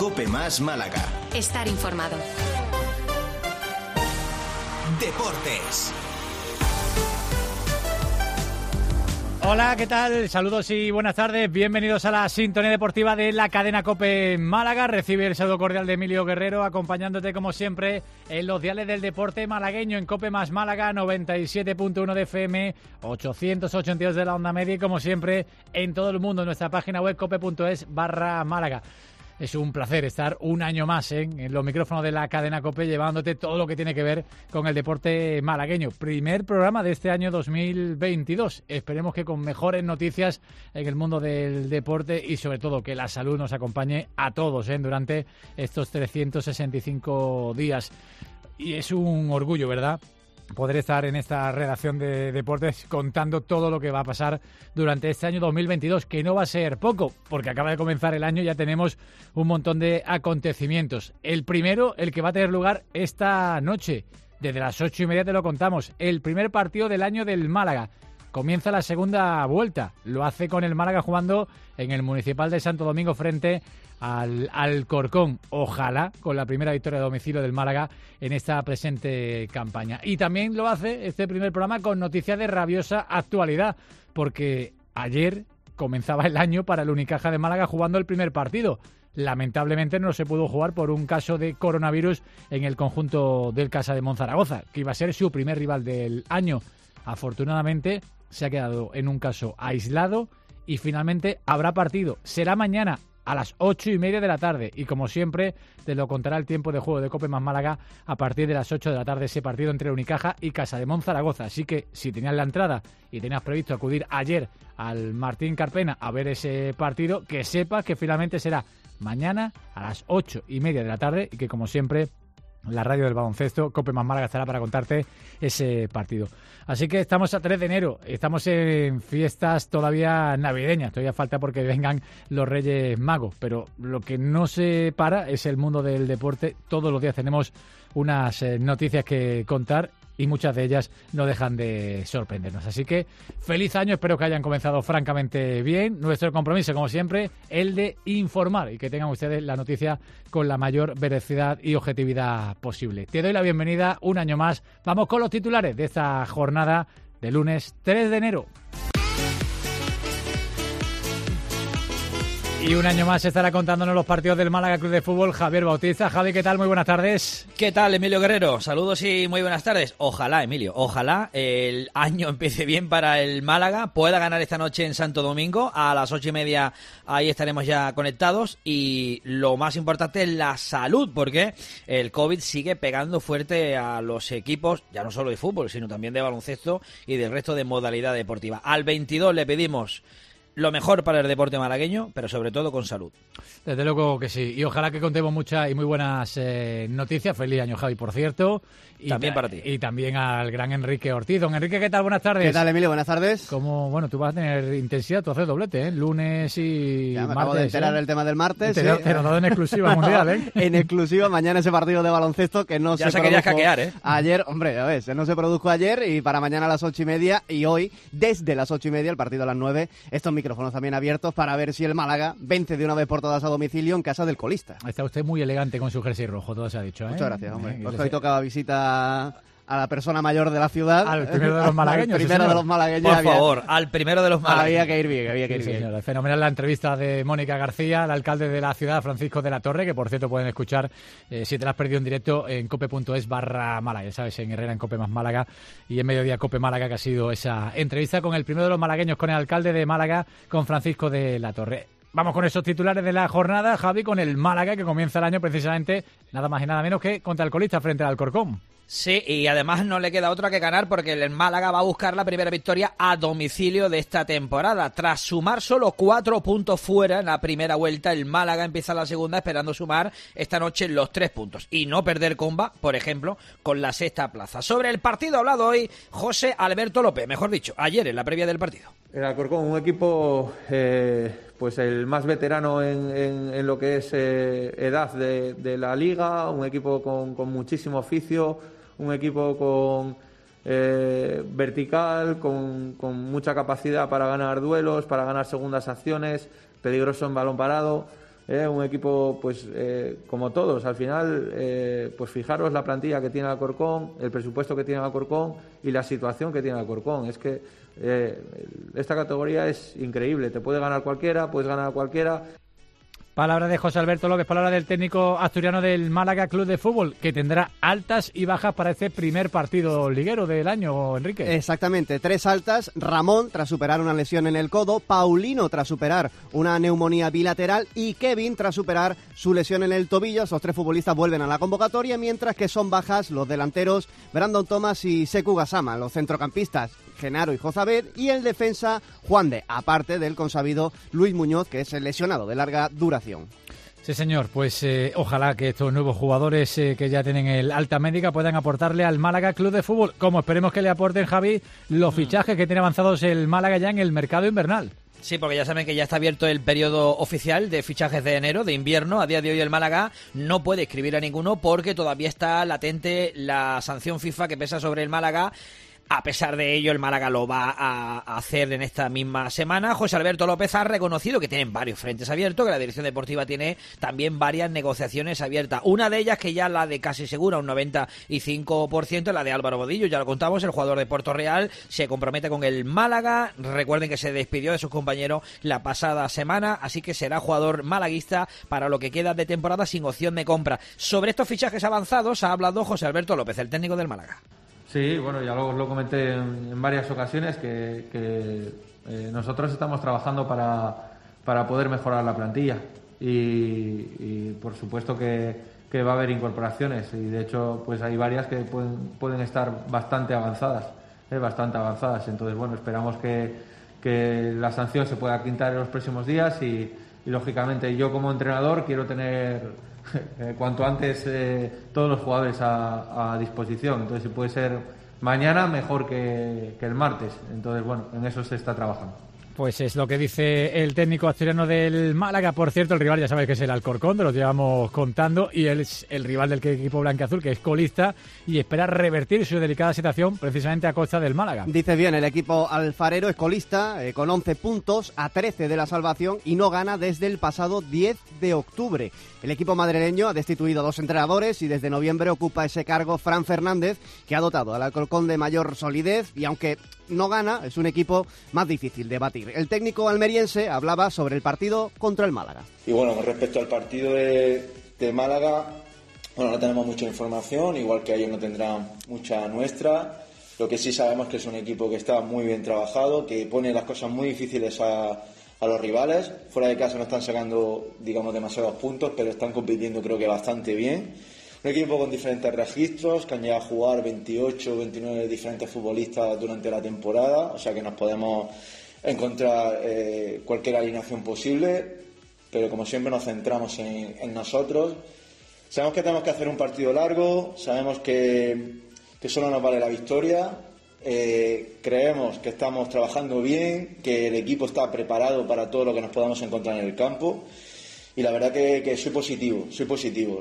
COPE Más Málaga. Estar informado. Deportes. Hola, ¿qué tal? Saludos y buenas tardes. Bienvenidos a la sintonía deportiva de la cadena COPE Málaga. Recibe el saludo cordial de Emilio Guerrero, acompañándote como siempre en los diales del deporte malagueño en COPE Más Málaga, 97.1 de FM, 882 de la onda media y como siempre en todo el mundo en nuestra página web cope.es/Málaga. Es un placer estar un año más en los micrófonos de la cadena COPE llevándote todo lo que tiene que ver con el deporte malagueño. Primer programa de este año 2022. Esperemos que con mejores noticias en el mundo del deporte y sobre todo que la salud nos acompañe a todos durante estos 365 días. Y es un orgullo, ¿verdad?, poder estar en esta redacción de deportes contando todo lo que va a pasar durante este año 2022, que no va a ser poco, porque acaba de comenzar el año y ya tenemos un montón de acontecimientos. El primero, el que va a tener lugar esta noche, desde las 8:30 te lo contamos, el primer partido del año del Málaga. Comienza la segunda vuelta, lo hace con el Málaga jugando en el Municipal de Santo Domingo frente al Alcorcón. Ojalá con la primera victoria a domicilio del Málaga en esta presente campaña. Y también lo hace este primer programa con noticias de rabiosa actualidad, porque ayer comenzaba el año para el Unicaja de Málaga jugando el primer partido. Lamentablemente no se pudo jugar por un caso de coronavirus en el conjunto del Casa de Monzaragoza, que iba a ser su primer rival del año. Afortunadamente se ha quedado en un caso aislado y finalmente habrá partido. Será mañana a las 8:30 de la tarde y como siempre te lo contará el tiempo de juego de COPE Más Málaga a partir de las 8 de la tarde, ese partido entre Unicaja y Casa de Monzaragoza. Así que si tenías la entrada y tenías previsto acudir ayer al Martín Carpena a ver ese partido, que sepas que finalmente será mañana a las 8:30 de la tarde y que como siempre la radio del baloncesto, COPE Más Málaga, estará para contarte ese partido. Así que estamos a 3 de enero, estamos en fiestas todavía navideñas, todavía falta porque vengan los Reyes Magos, pero lo que no se para es el mundo del deporte. Todos los días tenemos unas noticias que contar y muchas de ellas no dejan de sorprendernos. Así que feliz año, espero que hayan comenzado francamente bien. Nuestro compromiso, como siempre, el de informar y que tengan ustedes la noticia con la mayor veracidad y objetividad posible. Te doy la bienvenida un año más. Vamos con los titulares de esta jornada de lunes 3 de enero. Y un año más estará contándonos los partidos del Málaga Club de Fútbol Javier Bautista. Javi, ¿qué tal? Muy buenas tardes. ¿Qué tal, Emilio Guerrero? Saludos y muy buenas tardes. Ojalá, Emilio, ojalá el año empiece bien para el Málaga, pueda ganar esta noche en Santo Domingo a las 8:30. Ahí estaremos ya conectados y lo más importante es la salud, porque el COVID sigue pegando fuerte a los equipos, ya no solo de fútbol, sino también de baloncesto y del resto de modalidad deportiva. Al 22 le pedimos lo mejor para el deporte malagueño, pero sobre todo con salud. Desde luego que sí. Y ojalá que contemos muchas y muy buenas noticias. Feliz año, Javi, por cierto. Y también para ti. Y también al gran Enrique Ortiz. Don Enrique, ¿qué tal? Buenas tardes. ¿Qué tal, Emilio? Buenas tardes. Como, bueno, tú vas a tener intensidad, tú haces doblete, lunes y ya me martes. Acabo de enterar el tema del martes. Te lo he dado en exclusiva mundial, ¿eh? En exclusiva, mañana ese partido de baloncesto que no ya se querías produjo hackear, ¿eh? Ayer, hombre, ya ves, no se produjo ayer y para mañana a las 8:30 y hoy, desde las 8:30, el partido a las 9, estos micrófonos también abiertos para ver si el Málaga vence de una vez por todas a domicilio en casa del colista. Está usted muy elegante con su jersey rojo, todo se ha dicho, ¿eh? Muchas gracias, hombre. Pues hoy tocaba visita a la persona mayor de la ciudad. Al primero de los malagueños. Al primero de los malagueños. Por favor, al primero de los malagueños. Había que ir bien, había que ir bien. Señora, fenomenal la entrevista de Mónica García, el alcalde de la ciudad, Francisco de la Torre, que por cierto pueden escuchar, si te la has perdido en directo, en cope.es/Málaga, ya sabes, en Herrera, en Cope Más Málaga, y en Mediodía Cope Málaga, que ha sido esa entrevista con el primero de los malagueños, con el alcalde de Málaga, con Francisco de la Torre. Vamos con esos titulares de la jornada, Javi, con el Málaga, que comienza el año precisamente nada más y nada menos que contra el colista frente al Alcorcón. Sí, y además no le queda otra que ganar porque el Málaga va a buscar la primera victoria a domicilio de esta temporada. Tras sumar solo 4 puntos fuera en la primera vuelta, el Málaga empieza la segunda esperando sumar esta noche los 3 puntos y no perder comba, por ejemplo, con la sexta plaza. Sobre el partido ha hablado hoy José Alberto López, mejor dicho, ayer en la previa del partido. El Alcorcón, un equipo pues el más veterano en lo que es edad de la liga, un equipo con muchísimo oficio, un equipo con vertical, con mucha capacidad para ganar duelos, para ganar segundas acciones, peligroso en balón parado, Un equipo, pues como todos, al final, pues fijaros la plantilla que tiene Alcorcón, el presupuesto que tiene Alcorcón y la situación que tiene Alcorcón. Es que esta categoría es increíble, te puede ganar cualquiera, puedes ganar a cualquiera. Palabra de José Alberto López, palabra del técnico asturiano del Málaga Club de Fútbol, que tendrá altas y bajas para este primer partido liguero del año, Enrique. Exactamente, 3 altas. Ramón, tras superar una lesión en el codo. Paulino, tras superar una neumonía bilateral. Y Kevin, tras superar su lesión en el tobillo. Esos 3 futbolistas vuelven a la convocatoria, mientras que son bajas los delanteros Brandon Thomas y Sekou Gassama, los centrocampistas Genaro y Jozabed, y el defensa Juan de, aparte del consabido Luis Muñoz, que es el lesionado de larga duración. Sí, señor, pues ojalá que estos nuevos jugadores que ya tienen el alta médica puedan aportarle al Málaga Club de Fútbol, como esperemos que le aporten, Javi, los fichajes que tiene avanzados el Málaga ya en el mercado invernal. Sí, porque ya saben que ya está abierto el periodo oficial de fichajes de enero, de invierno. A día de hoy el Málaga no puede escribir a ninguno porque todavía está latente la sanción FIFA que pesa sobre el Málaga. A pesar de ello, el Málaga lo va a hacer en esta misma semana. José Alberto López ha reconocido que tienen varios frentes abiertos, que la dirección deportiva tiene también varias negociaciones abiertas. Una de ellas, que ya la de casi segura, un 95%, la de Álvaro Bodillo, ya lo contamos, el jugador de Puerto Real, se compromete con el Málaga. Recuerden que se despidió de sus compañeros la pasada semana, así que será jugador malaguista para lo que queda de temporada sin opción de compra. Sobre estos fichajes avanzados ha hablado José Alberto López, el técnico del Málaga. Sí, bueno, ya os lo comenté en varias ocasiones que nosotros estamos trabajando para poder mejorar la plantilla y por supuesto que va a haber incorporaciones y de hecho pues hay varias que pueden estar bastante avanzadas. Entonces, bueno, esperamos que la sanción se pueda quitar en los próximos días y lógicamente yo como entrenador quiero tener cuanto antes todos los jugadores a disposición. Entonces, si puede ser mañana, mejor que el martes. Entonces, bueno, en eso se está trabajando. Pues es lo que dice el técnico asturiano del Málaga. Por cierto, el rival ya sabéis que es el Alcorcón, te lo llevamos contando, y él es el rival del equipo blanquiazul, que es colista, y espera revertir su delicada situación precisamente a costa del Málaga. Dice bien, el equipo alfarero es colista, con 11 puntos, a 13 de la salvación, y no gana desde el pasado 10 de octubre. El equipo madrileño ha destituido a 2 entrenadores y desde noviembre ocupa ese cargo Fran Fernández, que ha dotado al Alcorcón de mayor solidez, y aunque no gana, es un equipo más difícil de batir. El técnico almeriense hablaba sobre el partido contra el Málaga. Y bueno, con respecto al partido de Málaga, bueno, no tenemos mucha información, igual que ellos no tendrán mucha nuestra. Lo que sí sabemos es que es un equipo que está muy bien trabajado, que pone las cosas muy difíciles a los rivales. Fuera de casa no están sacando, digamos, demasiados puntos, pero están compitiendo creo que bastante bien. Un equipo con diferentes registros, que han llegado a jugar 28, 29 diferentes futbolistas durante la temporada, o sea que nos podemos encontrar cualquier alineación posible, pero como siempre nos centramos en nosotros. Sabemos que tenemos que hacer un partido largo, sabemos que solo nos vale la victoria, creemos que estamos trabajando bien, que el equipo está preparado para todo lo que nos podamos encontrar en el campo y la verdad que soy positivo.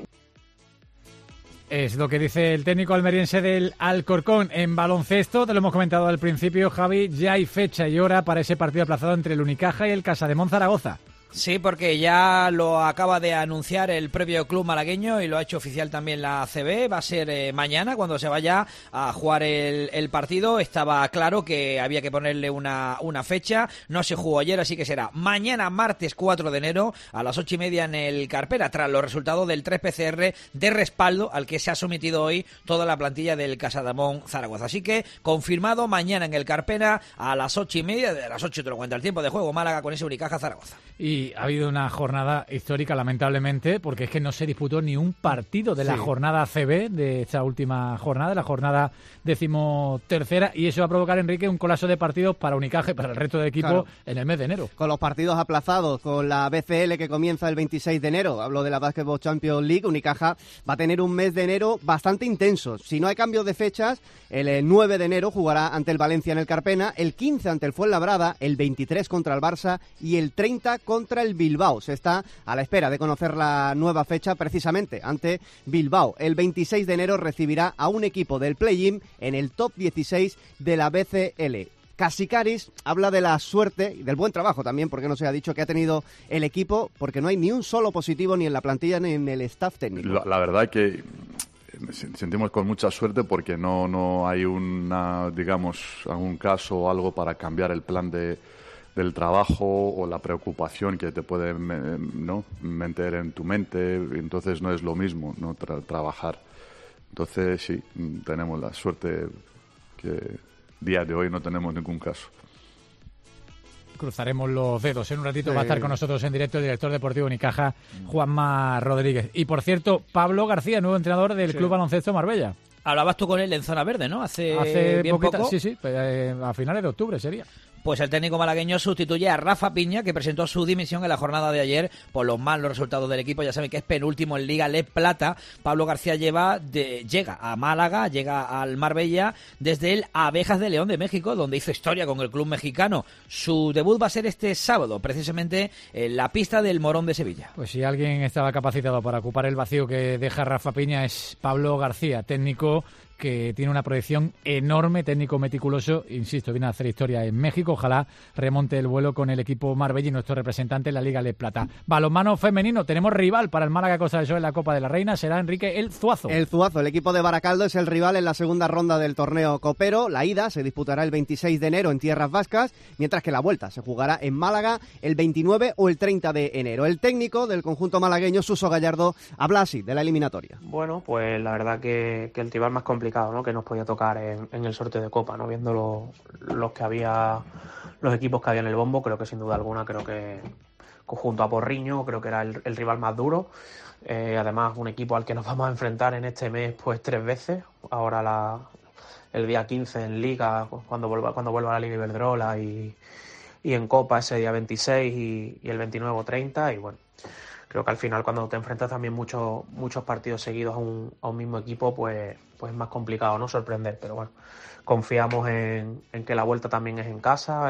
Es lo que dice el técnico almeriense del Alcorcón. En baloncesto, te lo hemos comentado al principio, Javi, ya hay fecha y hora para ese partido aplazado entre el Unicaja y el Casademón Zaragoza. Sí, porque ya lo acaba de anunciar el propio club malagueño y lo ha hecho oficial también la ACB. Va a ser mañana cuando se vaya a jugar el partido. Estaba claro que había que ponerle una fecha. No se jugó ayer, así que será mañana, martes 4 de enero, a las 8:30 en el Carpena, tras los resultados del 3 PCR de respaldo al que se ha sometido hoy toda la plantilla del Casademón Zaragoza. Así que confirmado mañana en el Carpena a las 8:30, de las 8 te lo cuenta el tiempo de juego, Málaga con ese Unicaja Zaragoza. Y ha habido una jornada histórica, lamentablemente, porque es que no se disputó ni un partido de la jornada CB, de esta última jornada, la jornada 13ª, y eso va a provocar, Enrique, un colapso de partidos para Unicaja y para el resto del equipo en el mes de enero. Con los partidos aplazados, con la BCL que comienza el 26 de enero, hablo de la Basketball Champions League, Unicaja va a tener un mes de enero bastante intenso. Si no hay cambios de fechas, el 9 de enero jugará ante el Valencia en el Carpena, el 15 ante el Fuenlabrada, el 23 contra el Barça y el 30 contra el Bilbao. Se está a la espera de conocer la nueva fecha precisamente ante Bilbao. El 26 de enero recibirá a un equipo del play-in en el top 16 de la BCL. Casicaris habla de la suerte y del buen trabajo también, porque no se ha dicho que ha tenido el equipo, porque no hay ni un solo positivo ni en la plantilla ni en el staff técnico. La verdad que sentimos con mucha suerte porque no hay algún caso o algo para cambiar el plan del trabajo o la preocupación que te puede meter en tu mente. Entonces no es lo mismo, ¿no? Trabajar. Entonces sí, tenemos la suerte que día de hoy no tenemos ningún caso. Cruzaremos los dedos. En un ratito va a estar con nosotros en directo el director deportivo Unicaja, Juanma Rodríguez. Y por cierto, Pablo García, nuevo entrenador del Club Baloncesto Marbella. Hablabas tú con él en Zona Verde, ¿no? Hace bien poquito, poco. Sí, a finales de octubre sería. Pues el técnico malagueño sustituye a Rafa Piña, que presentó su dimisión en la jornada de ayer por los malos resultados del equipo. Ya saben que es penúltimo en Liga LED Plata. Pablo García llega a Málaga, llega al Marbella desde el Abejas de León de México, donde hizo historia con el club mexicano. Su debut va a ser este sábado, precisamente en la pista del Morón de Sevilla. Pues si alguien estaba capacitado para ocupar el vacío que deja Rafa Piña es Pablo García, técnico que tiene una proyección enorme, técnico meticuloso, insisto, viene a hacer historia en México, ojalá remonte el vuelo con el equipo Marbella y nuestro representante en la Liga LED Plata. Balonmano femenino, tenemos rival para el Málaga Costa del Sol en la Copa de la Reina, será Enrique el Zuazo. El Zuazo, el equipo de Baracaldo es el rival en la segunda ronda del torneo copero. La ida se disputará el 26 de enero en Tierras Vascas, mientras que la vuelta se jugará en Málaga el 29 o el 30 de enero. El técnico del conjunto malagueño, Suso Gallardo, habla así de la eliminatoria. Bueno, pues la verdad que el rival más complicado, ¿no?, que nos podía tocar en el sorteo de Copa, ¿no? Viendo los equipos que había en el bombo, creo que sin duda alguna, creo que junto a Porriño, creo que era el rival más duro. Además, un equipo al que nos vamos a enfrentar en este mes pues 3 veces. Ahora el día 15 en Liga, cuando vuelva la Liga Iberdrola, y en Copa ese día 26 y el 29 o 30, y bueno, creo que al final cuando te enfrentas también muchos partidos seguidos a un mismo equipo, pues es más complicado, ¿no?, sorprender. Pero bueno, confiamos en que la vuelta también es en casa,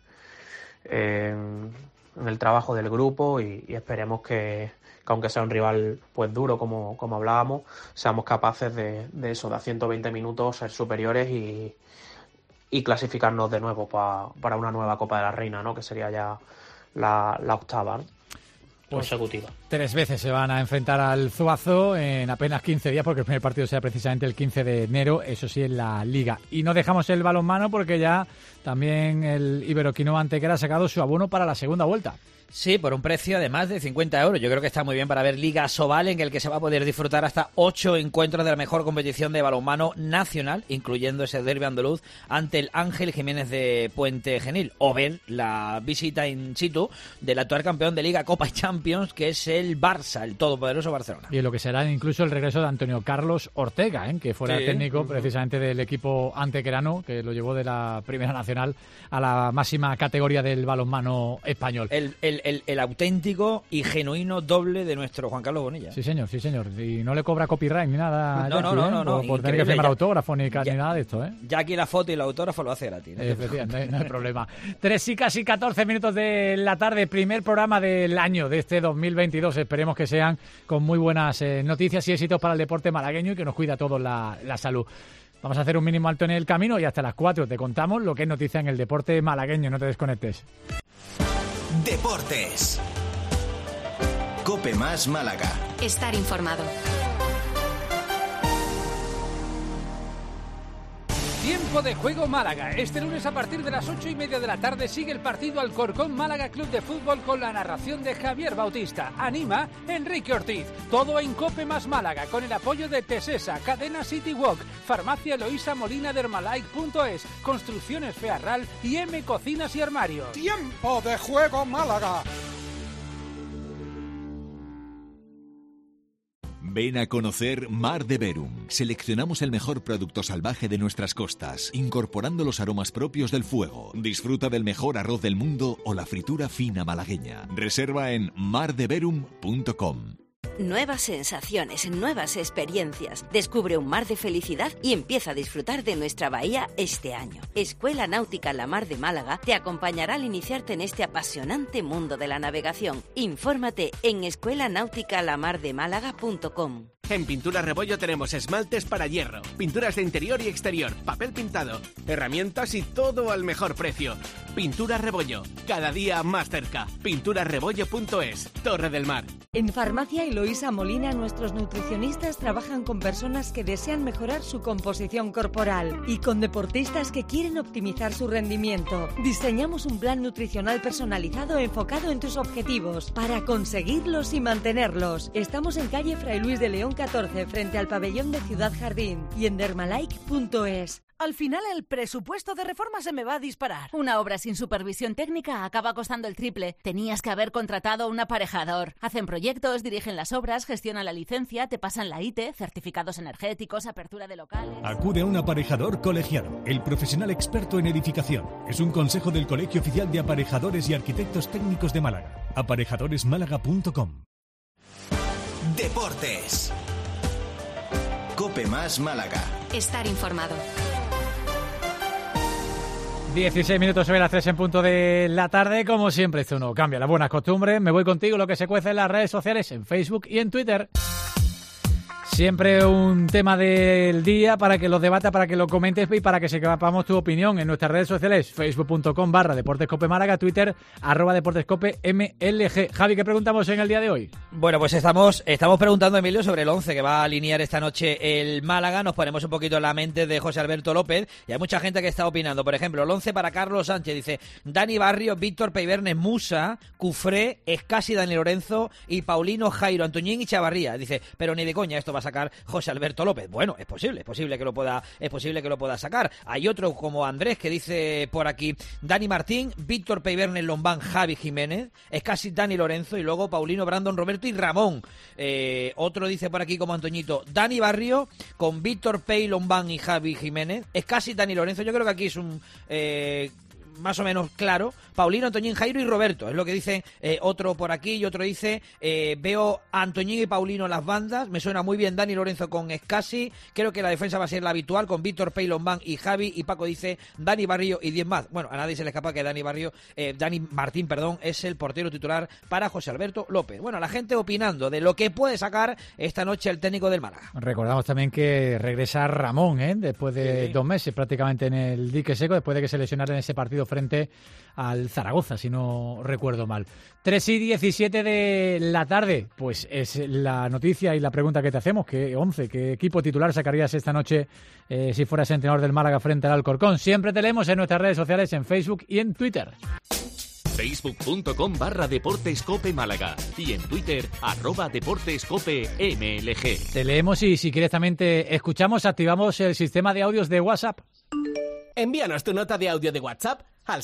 en el trabajo del grupo, y esperemos que aunque sea un rival pues duro como hablábamos, seamos capaces de eso, de a 120 minutos ser superiores y clasificarnos de nuevo para una nueva Copa de la Reina, ¿no?, que sería ya la octava, ¿no?, consecutiva. 3 veces se van a enfrentar al Zuazo en apenas 15 días, porque el primer partido será precisamente el 15 de enero, eso sí, en la Liga. Y no dejamos el balonmano porque ya también el Iberoquinoa Antequera ha sacado su abono para la segunda vuelta. Sí, por un precio de más de 50 euros. Yo creo que está muy bien para ver Liga Sobal, en el que se va a poder disfrutar hasta 8 encuentros de la mejor competición de balonmano nacional, incluyendo ese derbi andaluz ante el Ángel Jiménez de Puente Genil, o ver la visita in situ del actual campeón de Liga, Copa y Champions, que es el Barça, el todopoderoso Barcelona. Y lo que será incluso el regreso de Antonio Carlos Ortega, que fuera el técnico precisamente del equipo antequerano, que lo llevó de la Primera Nacional a la máxima categoría del balonmano español. El auténtico y genuino doble de nuestro Juan Carlos Bonilla. Sí, señor. Y no le cobra copyright ni nada. No. Por tener que firmar autógrafo ni nada de esto, Ya aquí la foto y el autógrafo lo hace gratis. No hay problema. 3 y casi 14 minutos de la tarde, primer programa del año de este 2022. Esperemos que sean con muy buenas noticias y éxitos para el deporte malagueño y que nos cuida a todos la salud. Vamos a hacer un mínimo alto en el camino y hasta las 4 te contamos lo que es noticia en el deporte malagueño. No te desconectes. Deportes. Cope Más Málaga. Estar informado. Tiempo de juego Málaga. Este lunes a partir de las 8:30 de la tarde sigue el partido Alcorcón Málaga Club de Fútbol con la narración de Javier Bautista. Anima Enrique Ortiz. Todo en Cope Más Málaga con el apoyo de Tesesa, Cadena City Walk, Farmacia Eloísa Molina de Hermalike.es, Construcciones Fearral y M Cocinas y Armarios. Tiempo de juego Málaga. Ven a conocer Mar de Verum. Seleccionamos el mejor producto salvaje de nuestras costas, incorporando los aromas propios del fuego. Disfruta del mejor arroz del mundo o la fritura fina malagueña. Reserva en mardeverum.com. Nuevas sensaciones, nuevas experiencias. Descubre un mar de felicidad y empieza a disfrutar de nuestra bahía este año. Escuela Náutica La Mar de Málaga te acompañará al iniciarte en este apasionante mundo de la navegación. Infórmate en escuelanauticalamardemálaga.com. En Pinturas Rebollo tenemos esmaltes para hierro, pinturas de interior y exterior, papel pintado, herramientas y todo al mejor precio. Pinturas Rebollo, cada día más cerca. Pinturasrebollo.es, Torre del Mar. En Farmacia Eloísa Molina, nuestros nutricionistas trabajan con personas que desean mejorar su composición corporal y con deportistas que quieren optimizar su rendimiento. Diseñamos un plan nutricional personalizado enfocado en tus objetivos para conseguirlos y mantenerlos. Estamos en calle Fray Luis de León 14, frente al pabellón de Ciudad Jardín, y en dermalike.es. Al final el presupuesto de reforma se me va a disparar. Una obra sin supervisión técnica acaba costando el triple. Tenías que haber contratado a un aparejador. Hacen proyectos, dirigen las obras, gestionan la licencia, te pasan la IT, certificados energéticos, apertura de locales... Acude a un aparejador colegiado, el profesional experto en edificación. Es un consejo del Colegio Oficial de Aparejadores y Arquitectos Técnicos de Málaga. Aparejadoresmálaga.com. Deportes. Cope Más Málaga. Estar informado. 16 minutos sobre las 3 en punto de la tarde. Como siempre, esto no cambia las buenas costumbres. Me voy contigo, lo que se cuece en las redes sociales, en Facebook y en Twitter. Siempre un tema del día para que lo debata, para que lo comentes y para que sepamos tu opinión en nuestras redes sociales, facebook.com/Deportes Cope Málaga, Twitter @Deportes Cope MLG. Javi, ¿qué preguntamos en el día de hoy? Bueno, pues estamos preguntando, Emilio, sobre el 11 que va a alinear esta noche el Málaga. Nos ponemos un poquito en la mente de José Alberto López y hay mucha gente que está opinando. Por ejemplo, el 11 para Carlos Sánchez, dice Dani Barrio, Víctor Peibernes, Musa, Cufré, Escasi, Dani Lorenzo y Paulino, Jairo, Antoñín y Chavarría. Dice, pero ni de coña esto va a sacar José Alberto López. Bueno, es posible que lo pueda sacar. Hay otro como Andrés que dice por aquí Dani Martín, Víctor Peibernes, Lombán, Javi Jiménez, Escasi, Dani Lorenzo y luego Paulino, Brandon, Roberto y Ramón. Otro dice por aquí como Antoñito, Dani Barrio con Víctor Pei, Lombán y Javi Jiménez, Escasi, Dani Lorenzo. Yo creo que aquí es un más o menos claro, Paulino, Antoñín, Jairo y Roberto, es lo que dice otro por aquí, y otro dice, veo a Antoñín y Paulino en las bandas, me suena muy bien Dani Lorenzo con Escasi, creo que la defensa va a ser la habitual con Víctor Pei, Lombán y Javi, y Paco dice Dani Barrio y 10 más. Bueno, a nadie se le escapa que Dani Martín, es el portero titular para José Alberto López. Bueno, la gente opinando de lo que puede sacar esta noche el técnico del Málaga. Recordamos también que regresa Ramón, después de 2 meses prácticamente en el dique seco, después de que se lesionara en ese partido frente al Zaragoza, si no recuerdo mal. 3:17 de la tarde, pues es la noticia y la pregunta que te hacemos, ¿qué 11, qué equipo titular sacarías esta noche si fueras entrenador del Málaga frente al Alcorcón? Siempre te leemos en nuestras redes sociales, en Facebook y en Twitter. Facebook.com/Deportes Cope Málaga y en Twitter @Deportes Cope MLG. Te leemos y si quieres también te escuchamos, activamos el sistema de audios de WhatsApp. Envíanos tu nota de audio de WhatsApp al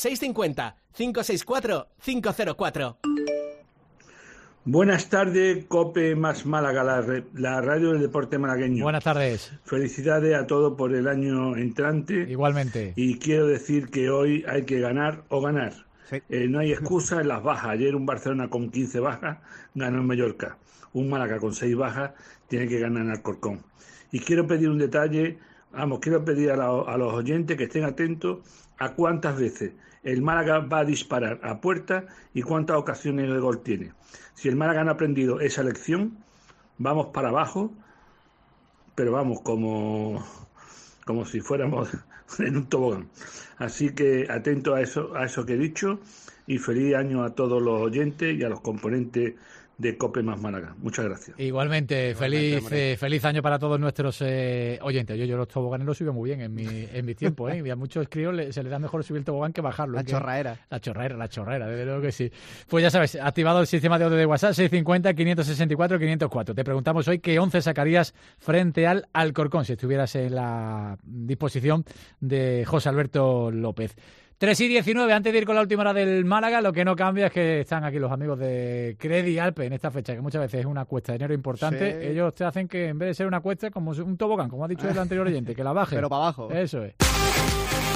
650-564-504. Buenas tardes, Cope Más Málaga, la radio del deporte malagueño. Buenas tardes. Felicidades a todos por el año entrante. Igualmente. Y quiero decir que hoy hay que ganar o ganar. Sí. No hay excusa en las bajas. Ayer un Barcelona con 15 bajas ganó en Mallorca. Un Málaga con 6 bajas tiene que ganar en Alcorcón. Y quiero pedir un detalle. Quiero pedir a los oyentes que estén atentos a cuántas veces el Málaga va a disparar a puerta y cuántas ocasiones de gol tiene. Si el Málaga no ha aprendido esa lección, vamos para abajo, pero vamos como si fuéramos en un tobogán. Así que atento a eso que he dicho, y feliz año a todos los oyentes y a los componentes de Cope Más Málaga. Muchas gracias. Igualmente feliz año para todos nuestros oyentes. Yo los toboganes los subí muy bien en mi tiempo, y a muchos críos se les da mejor subir el tobogán que bajarlo. La chorraera, desde luego que sí. Pues ya sabes, activado el sistema de audio de WhatsApp 650-564-504. Te preguntamos hoy qué 11 sacarías frente al Alcorcón si estuvieras en la disposición de José Alberto López. 3:19, antes de ir con la última hora del Málaga, lo que no cambia es que están aquí los amigos de Credi Alpe en esta fecha, que muchas veces es una cuesta de dinero importante. Sí. Ellos te hacen que en vez de ser una cuesta, como un tobogán, como ha dicho el anterior oyente, que la baje. Pero para abajo. Eso es.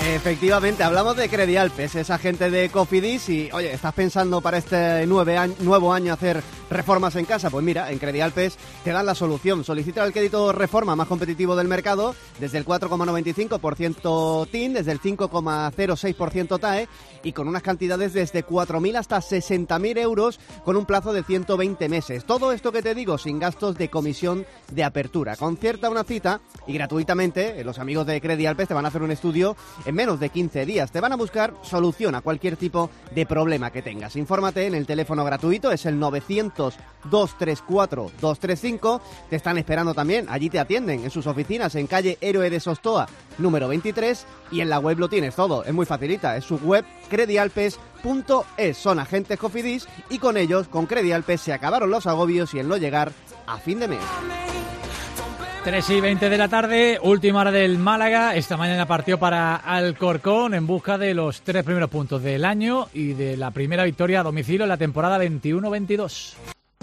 Efectivamente, hablamos de Credialpes, esa gente de Cofidis y, oye, ¿estás pensando para este nuevo año hacer reformas en casa? Pues mira, en Credialpes te dan la solución. Solicita el crédito reforma más competitivo del mercado desde el 4,95% TIN, desde el 5,06% TAE y con unas cantidades desde 4.000 hasta 60.000 euros con un plazo de 120 meses. Todo esto que te digo sin gastos de comisión de apertura. Concierta una cita y gratuitamente los amigos de Credialpes te van a hacer un estudio en menos de 15 días. Te van a buscar solución a cualquier tipo de problema que tengas. Infórmate en el teléfono gratuito, es el 900-234-235. Te están esperando también, allí te atienden en sus oficinas en calle Héroe de Sostoa, número 23, y en la web lo tienes todo, es muy facilita, es su web credialpes.es. Son agentes Cofidis y con ellos, con Credialpes, se acabaron los agobios y el no llegar a fin de mes. 3:20 de la tarde, última hora del Málaga. Esta mañana partió para Alcorcón en busca de los 3 primeros puntos del año y de la primera victoria a domicilio en la temporada 21-22.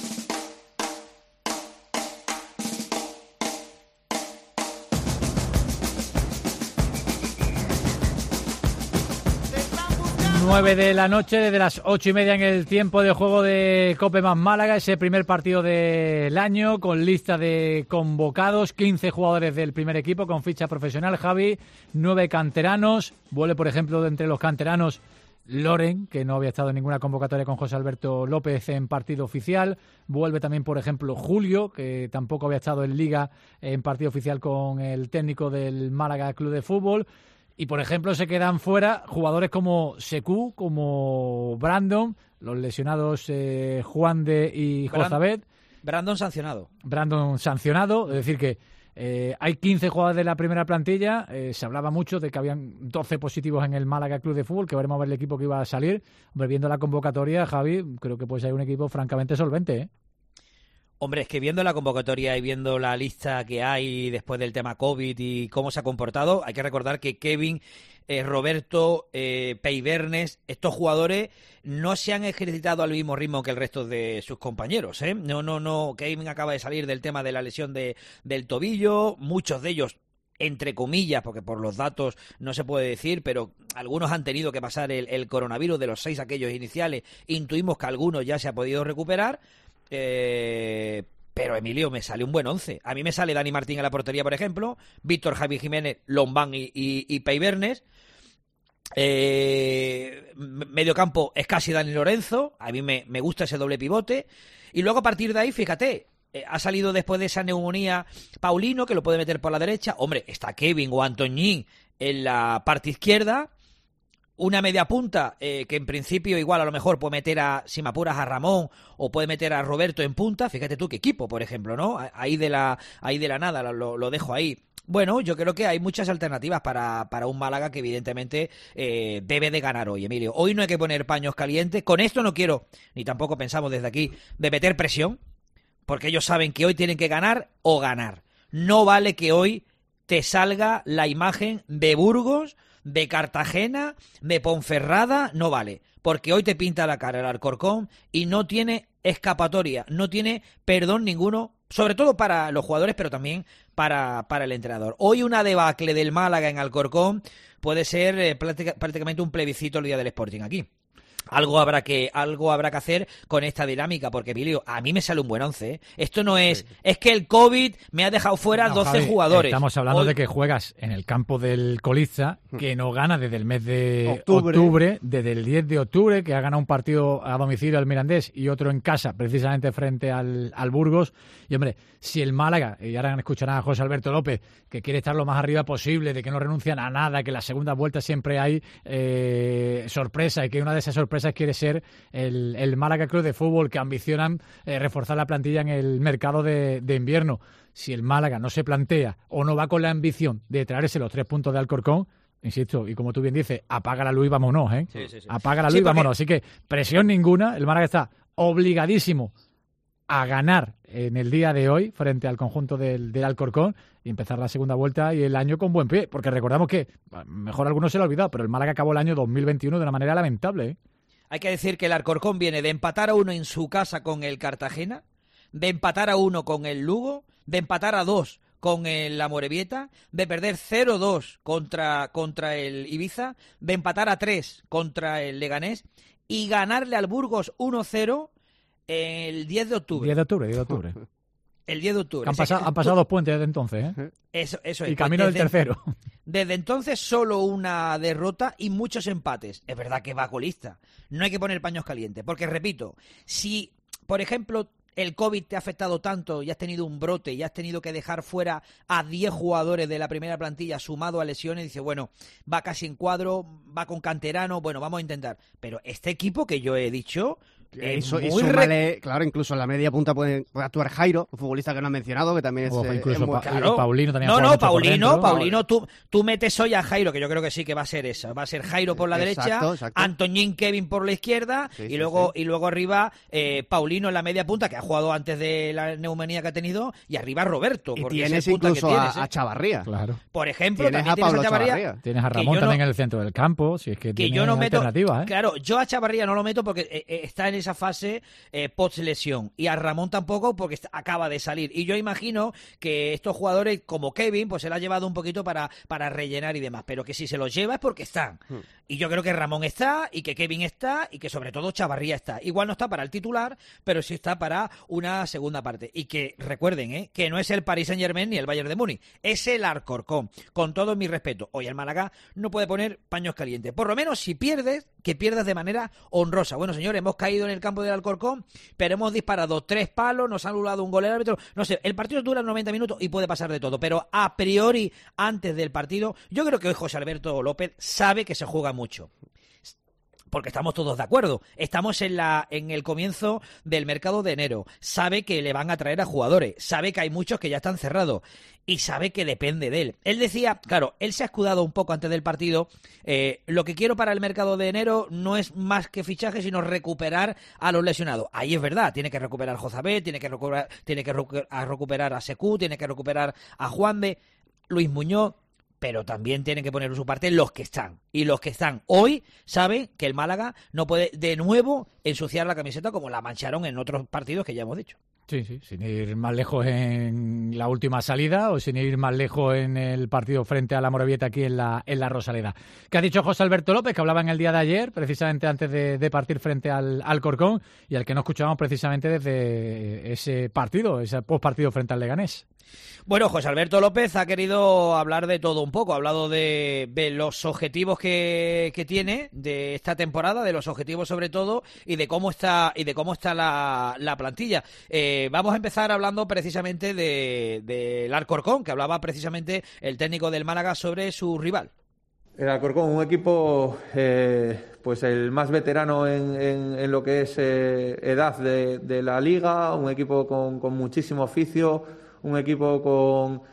Nueve de la noche, desde las 8:30 en el tiempo de juego de Cope más Málaga, ese primer partido del año con lista de convocados, 15 jugadores del primer equipo con ficha profesional, Javi, 9 canteranos, vuelve por ejemplo de entre los canteranos Loren, que no había estado en ninguna convocatoria con José Alberto López en partido oficial, vuelve también por ejemplo Julio, que tampoco había estado en Liga en partido oficial con el técnico del Málaga Club de Fútbol. Y, por ejemplo, se quedan fuera jugadores como Sekou, como Brandon, los lesionados Juan de y Jozabed. Brandon sancionado, es decir que hay 15 jugadores de la primera plantilla. Se hablaba mucho de que habían 12 positivos en el Málaga Club de Fútbol, que veremos a ver el equipo que iba a salir. Hombre, viendo la convocatoria, Javi, creo que pues hay un equipo francamente solvente, ¿eh? Hombre, es que viendo la convocatoria y viendo la lista que hay después del tema COVID y cómo se ha comportado, hay que recordar que Kevin, Roberto, Peibernes, estos jugadores no se han ejercitado al mismo ritmo que el resto de sus compañeros, ¿eh? No, Kevin acaba de salir del tema de la lesión del tobillo, muchos de ellos, entre comillas, porque por los datos no se puede decir, pero algunos han tenido que pasar el coronavirus. De los 6 aquellos iniciales, intuimos que algunos ya se ha podido recuperar. Pero Emilio, me sale un buen 11. A mí me sale Dani Martín en la portería, por ejemplo, Víctor Javi Jiménez, Lombán y Peibernes. Mediocampo es casi Dani Lorenzo. A mí me gusta ese doble pivote. Y luego a partir de ahí, fíjate, ha salido después de esa neumonía Paulino, que lo puede meter por la derecha. Hombre, está Kevin o Antoñín en la parte izquierda. Una media punta que en principio igual a lo mejor puede meter si me apuras, a Ramón, o puede meter a Roberto en punta. Fíjate tú qué equipo, por ejemplo, ¿no? Ahí de la nada, lo dejo ahí. Bueno, yo creo que hay muchas alternativas para un Málaga que evidentemente debe de ganar hoy, Emilio. Hoy no hay que poner paños calientes. Con esto no quiero, ni tampoco pensamos desde aquí, de meter presión, porque ellos saben que hoy tienen que ganar o ganar. No vale que hoy te salga la imagen de Burgos, de Cartagena, de Ponferrada, no vale, porque hoy te pinta la cara el Alcorcón y no tiene escapatoria, no tiene perdón ninguno, sobre todo para los jugadores, pero también para el entrenador. Hoy una debacle del Málaga en Alcorcón puede ser prácticamente un plebiscito el día del Sporting aquí. Algo habrá que hacer con esta dinámica, porque Emilio, a mí me sale un buen 11, ¿eh? Esto no es que el COVID me ha dejado fuera 12 Javi, jugadores. Estamos hablando de que juegas en el campo del Colizza, que no gana desde el mes de octubre, desde el 10 de octubre, que ha ganado un partido a domicilio al Mirandés y otro en casa, precisamente frente al Burgos. Y hombre, si el Málaga, y ahora escucharán a José Alberto López, que quiere estar lo más arriba posible, de que no renuncian a nada, que en la segunda vuelta siempre hay sorpresa, y que una de esas sorpresas quiere ser el Málaga Club de Fútbol, que ambicionan reforzar la plantilla en el mercado de invierno. Si el Málaga no se plantea o no va con la ambición de traerse los 3 puntos de Alcorcón, insisto, y como tú bien dices, apaga la luz y vámonos, ¿eh? Sí. Apaga la luz y vámonos. Así que presión ninguna, el Málaga está obligadísimo a ganar en el día de hoy frente al conjunto del Alcorcón y empezar la segunda vuelta y el año con buen pie, porque recordamos que, mejor algunos se lo ha olvidado, pero el Málaga acabó el año 2021 de una manera lamentable, ¿eh? Hay que decir que el Alcorcón viene de empatar a 1 en su casa con el Cartagena, de empatar a 1 con el Lugo, de empatar a 2 con el Amorebieta, de perder 0-2 contra el Ibiza, de empatar a 3 contra el Leganés y ganarle al Burgos 1-0 el 10 de octubre. 10 de octubre. El 10 de octubre. Han pasado 2 puentes desde entonces, ¿eh? Eso es. Y camino del tercero. Desde entonces solo una derrota y muchos empates. Es verdad que va colista. No hay que poner paños calientes. Porque, repito, si, por ejemplo, el COVID te ha afectado tanto y has tenido un brote y has tenido que dejar fuera a 10 jugadores de la primera plantilla sumado a lesiones, dice, bueno, va casi en cuadro, va con canterano, bueno, vamos a intentar. Pero este equipo que yo he dicho... Claro, incluso en la media punta puede actuar Jairo, un futbolista que no han mencionado, que también es... Claro. Paulino también. Paulino, tú metes hoy a Jairo, que yo creo que sí que va a ser eso. Va a ser Jairo por la derecha, Antoñín Kevin por la izquierda, y luego arriba Paulino en la media punta, que ha jugado antes de la neumonía que ha tenido, y arriba Roberto. Y tienes incluso a Chavarría. Claro. Por ejemplo, también tienes a Chavarría. Tienes a Ramón también en el centro del campo, si es que tienes alternativas, ¿eh? Claro, yo a Chavarría no lo meto porque está en esa fase post-lesión, y a Ramón tampoco porque acaba de salir, y yo imagino que estos jugadores como Kevin pues se la ha llevado un poquito para rellenar y demás, pero que si se los lleva es porque están, y yo creo que Ramón está, y que Kevin está, y que sobre todo Chavarría está. Igual no está para el titular, pero sí está para una segunda parte, y que recuerden que no es el Paris Saint-Germain ni el Bayern de Múnich, es el Alcorcón, con todo mi respeto. Hoy el Málaga no puede poner paños calientes, por lo menos si pierdes, que pierdas de manera honrosa. Bueno, señores, hemos caído en el campo del Alcorcón, pero hemos disparado 3 palos, nos han anulado un gol el árbitro, no sé, el partido dura 90 minutos y puede pasar de todo, pero a priori, antes del partido, yo creo que hoy José Alberto López sabe que se juega mucho. Porque estamos todos de acuerdo. Estamos en el comienzo del mercado de enero. Sabe que le van a traer a jugadores. Sabe que hay muchos que ya están cerrados. Y sabe que depende de él. Él decía, claro, él se ha escudado un poco antes del partido. Lo que quiero para el mercado de enero no es más que fichaje, sino recuperar a los lesionados. Ahí es verdad. Tiene que recuperar a Jozabé, tiene que recuperar a Secú, tiene que recuperar a Juanbe, Luis Muñoz. Pero también tienen que poner en su parte los que están. Y los que están hoy saben que el Málaga no puede de nuevo ensuciar la camiseta como la mancharon en otros partidos que ya hemos dicho. Sí, sin ir más lejos en la última salida o sin ir más lejos en el partido frente a la Amorebieta aquí en la Rosaleda. ¿Qué ha dicho José Alberto López, que hablaba en el día de ayer, precisamente antes de partir frente al Alcorcón, y al que no escuchábamos precisamente desde ese partido, ese postpartido frente al Leganés? Bueno, José Alberto López ha querido hablar de todo un poco. Ha hablado de los objetivos que tiene de esta temporada, de los objetivos sobre todo, y de cómo está la plantilla. Vamos a empezar hablando precisamente del Alcorcón, que hablaba precisamente el técnico del Málaga sobre su rival. El Alcorcón, un equipo pues el más veterano en lo que es edad de la liga, un equipo con muchísimo oficio, un equipo con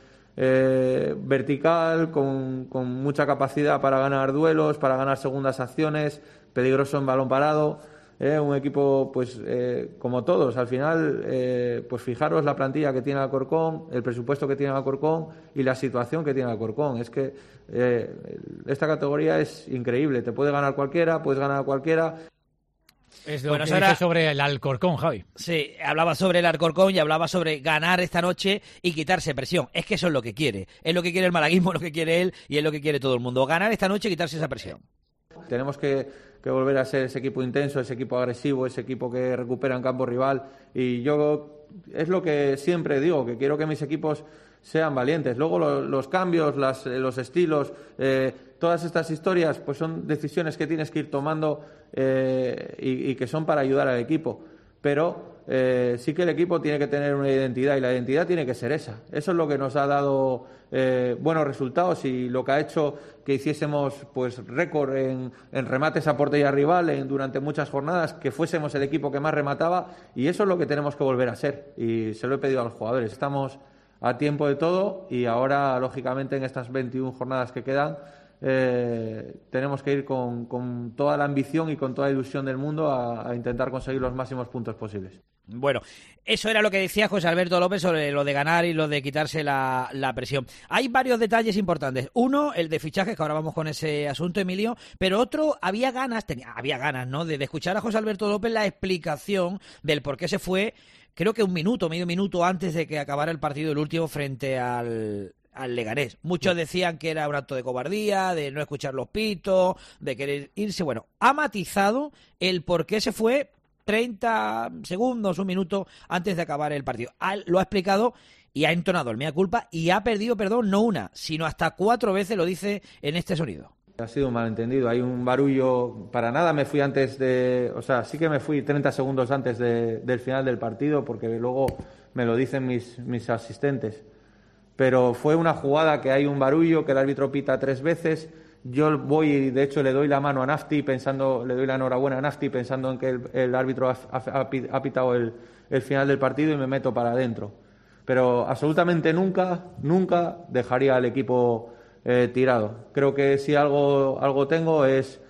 vertical, con mucha capacidad para ganar duelos, para ganar segundas acciones, peligroso en balón parado. Un equipo, pues como todos, al final, pues fijaros la plantilla que tiene Alcorcón, el presupuesto que tiene Alcorcón y la situación que tiene Alcorcón. Es que esta categoría es increíble, te puede ganar cualquiera, puedes ganar a cualquiera. Es lo que dice sobre el Alcorcón, Javi. Sí, hablaba sobre el Alcorcón y hablaba sobre ganar esta noche y quitarse presión. Es que eso es lo que quiere. Es lo que quiere el malaguismo, lo que quiere él y es lo que quiere todo el mundo. Ganar esta noche y quitarse esa presión. Tenemos que volver a ser ese equipo intenso, ese equipo agresivo, ese equipo que recupera en campo rival. Y yo es lo que siempre digo, que quiero que mis equipos sean valientes. Luego los cambios, los estilos, todas estas historias, pues son decisiones que tienes que ir tomando y que son para ayudar al equipo. Pero sí que el equipo tiene que tener una identidad y la identidad tiene que ser esa. Eso es lo que nos ha dado buenos resultados y lo que ha hecho que hiciésemos pues récord en remates a portería rival durante muchas jornadas, que fuésemos el equipo que más remataba, y eso es lo que tenemos que volver a ser. Y se lo he pedido a los jugadores. Estamos a tiempo de todo y ahora, lógicamente, en estas 21 jornadas que quedan, tenemos que ir con toda la ambición y con toda la ilusión del mundo a intentar conseguir los máximos puntos posibles. Bueno, eso era lo que decía José Alberto López sobre lo de ganar y lo de quitarse la presión. Hay varios detalles importantes. Uno, el de fichajes, que ahora vamos con ese asunto, Emilio, pero otro, había ganas, ¿no?, de escuchar a José Alberto López la explicación del por qué se fue creo que medio minuto antes de que acabara el partido, el último, frente al Leganés. Muchos decían que era un acto de cobardía, de no escuchar los pitos, de querer irse. Bueno, ha matizado el por qué se fue 30 segundos, un minuto antes de acabar el partido. Lo ha explicado y ha entonado el mea culpa y ha pedido perdón no una, sino hasta 4 veces, lo dice en este sonido. Ha sido un malentendido, hay un barullo, para nada me fui antes de... O sea, sí que me fui 30 segundos antes del final del partido, porque luego me lo dicen mis asistentes. Pero fue una jugada que hay un barullo, que el árbitro pita 3 veces. Yo voy, de hecho, le doy la mano a Nafti, le doy la enhorabuena a Nafti pensando en que el árbitro ha pitado el final del partido y me meto para adentro. Pero absolutamente nunca dejaría al equipo tirado. Creo que si algo tengo es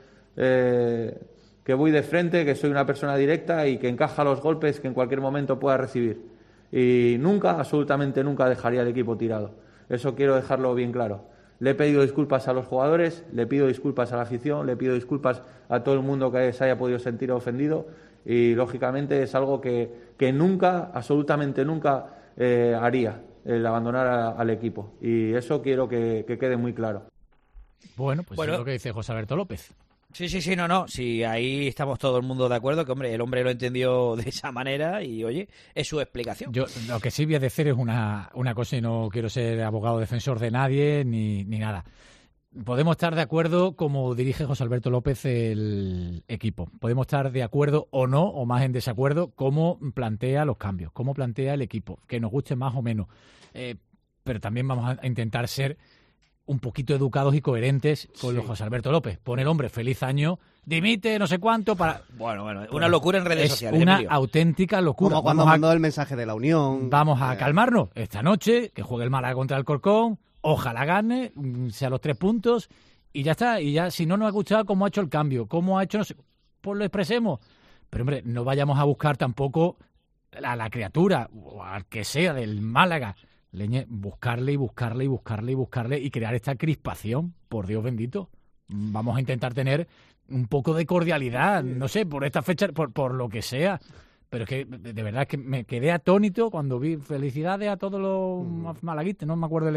que voy de frente, que soy una persona directa y que encaja los golpes que en cualquier momento pueda recibir. Y absolutamente nunca dejaría al equipo tirado. Eso quiero dejarlo bien claro. Le he pedido disculpas a los jugadores, le pido disculpas a la afición, le pido disculpas a todo el mundo que se haya podido sentir ofendido y, lógicamente, es algo que nunca, absolutamente nunca haría, el abandonar al equipo. Y eso quiero que quede muy claro. Bueno, pues es lo que dice José Alberto López. Sí, sí, ahí estamos todo el mundo de acuerdo, que el hombre lo entendió de esa manera y, oye, es su explicación. Yo lo que sí voy a decir es una cosa, y no quiero ser abogado defensor de nadie ni nada. Podemos estar de acuerdo como dirige José Alberto López el equipo. Podemos estar de acuerdo o no, o más en desacuerdo, cómo plantea los cambios, cómo plantea el equipo, que nos guste más o menos. Pero también vamos a intentar ser un poquito educados y coherentes con los José Alberto López. Pone el hombre feliz año, dimite, no sé cuánto, para... Bueno, una locura en redes sociales. Es una Emilio. auténtica locura. Como cuando mandó el mensaje de la Unión. Vamos a calmarnos. Esta noche, que juegue el Málaga contra el Corcón, ojalá gane, sea los 3 puntos, y ya está. Y ya, si no nos ha gustado cómo ha hecho el cambio, cómo ha hecho, no sé, pues lo expresemos. Pero, hombre, no vayamos a buscar tampoco a la criatura, o al que sea del Málaga, buscarle y crear esta crispación, por Dios bendito. Vamos a intentar tener un poco de cordialidad, no sé, por esta fecha, por lo que sea. Pero es que de verdad es que me quedé atónito cuando vi felicidades a todos los malaguistas, no me acuerdo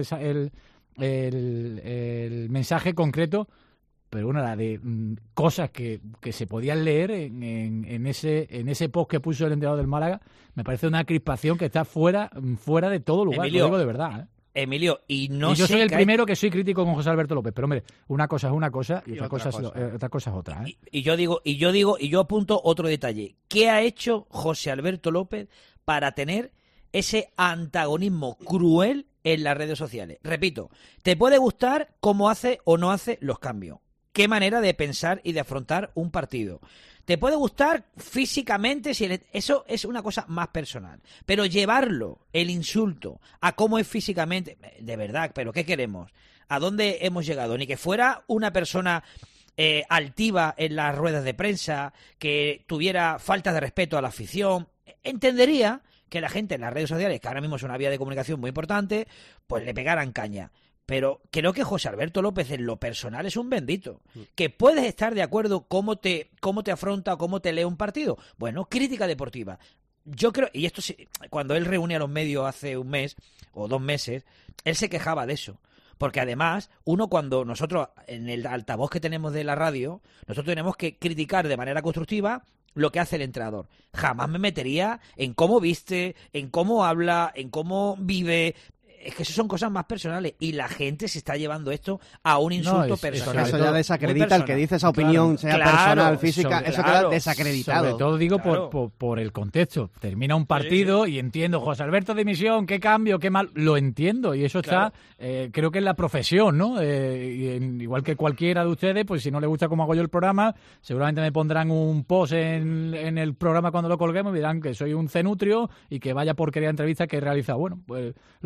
el mensaje concreto, pero bueno, la de cosas que se podían leer en ese post que puso el entrenador del Málaga, me parece una crispación que está fuera de todo lugar, Emilio, lo digo de verdad, ¿eh? Emilio, y yo soy el primero que soy crítico con José Alberto López, pero hombre, una cosa es una cosa y otra cosa es otra, ¿eh? Y yo apunto otro detalle. ¿Qué ha hecho José Alberto López para tener ese antagonismo cruel en las redes sociales? Repito, te puede gustar cómo hace o no hace los cambios, qué manera de pensar y de afrontar un partido. Te puede gustar físicamente, eso es una cosa más personal. Pero llevarlo, el insulto, a cómo es físicamente, de verdad, ¿pero qué queremos? ¿A dónde hemos llegado? Ni que fuera una persona altiva en las ruedas de prensa, que tuviera falta de respeto a la afición. Entendería que la gente en las redes sociales, que ahora mismo es una vía de comunicación muy importante, pues le pegaran caña. Pero creo que José Alberto López en lo personal es un bendito. Que puedes estar de acuerdo cómo te afronta o cómo te lee un partido. Bueno, crítica deportiva. Yo creo, y esto cuando él reúne a los medios hace 1 mes o 2 meses, él se quejaba de eso. Porque además, cuando nosotros, en el altavoz que tenemos de la radio, nosotros tenemos que criticar de manera constructiva lo que hace el entrenador. Jamás me metería en cómo viste, en cómo habla, en cómo vive. Es que eso son cosas más personales y la gente se está llevando esto a un insulto personal. Eso ya desacredita el que dice esa opinión, sea personal, física, eso queda desacreditado. Sobre todo digo por el contexto. Termina un partido y entiendo, José Alberto dimisión, qué cambio, qué mal, lo entiendo y eso está, creo que en la profesión, ¿no? Igual que cualquiera de ustedes, pues si no le gusta cómo hago yo el programa, seguramente me pondrán un post en el programa cuando lo colguemos y dirán que soy un cenutrio y que vaya porquería de entrevista que he realizado. Bueno, pues lo puedo entender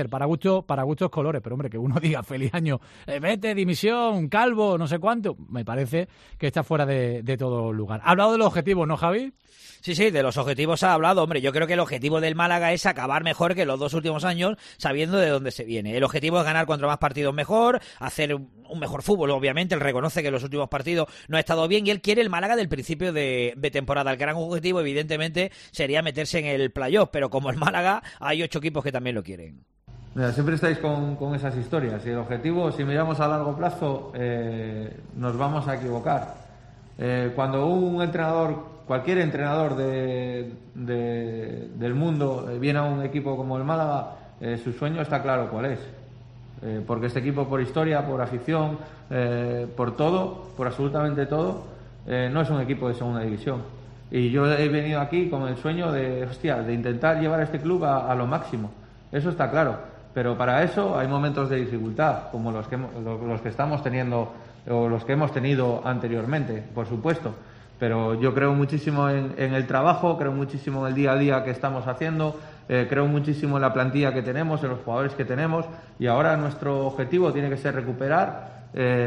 Mister, para gustos colores, pero hombre, que uno diga feliz año, vete, dimisión, calvo, no sé cuánto, me parece que está fuera de todo lugar. ¿Ha hablado de los objetivos, no, Javi? Sí, de los objetivos ha hablado, hombre. Yo creo que el objetivo del Málaga es acabar mejor que los 2 últimos años, sabiendo de dónde se viene. El objetivo es ganar cuanto más partidos mejor, hacer un mejor fútbol, obviamente. Él reconoce que los últimos partidos no ha estado bien y él quiere el Málaga del principio de temporada. El gran objetivo, evidentemente, sería meterse en el playoff, pero como el Málaga, hay 8 equipos que también lo quieren. Mira, siempre estáis con esas historias y el objetivo, si miramos a largo plazo, nos vamos a equivocar. Cuando un entrenador, cualquier entrenador del mundo viene a un equipo como el Málaga, su sueño está claro cuál es. Porque este equipo, por historia, por afición, por todo, por absolutamente todo, no es un equipo de segunda división. Y yo he venido aquí con el sueño de intentar llevar a este club a lo máximo. Eso está claro. Pero para eso hay momentos de dificultad, como los que estamos teniendo o los que hemos tenido anteriormente, por supuesto. Pero yo creo muchísimo en el trabajo, creo muchísimo en el día a día que estamos haciendo, creo muchísimo en la plantilla que tenemos, en los jugadores que tenemos, y ahora nuestro objetivo tiene que ser recuperar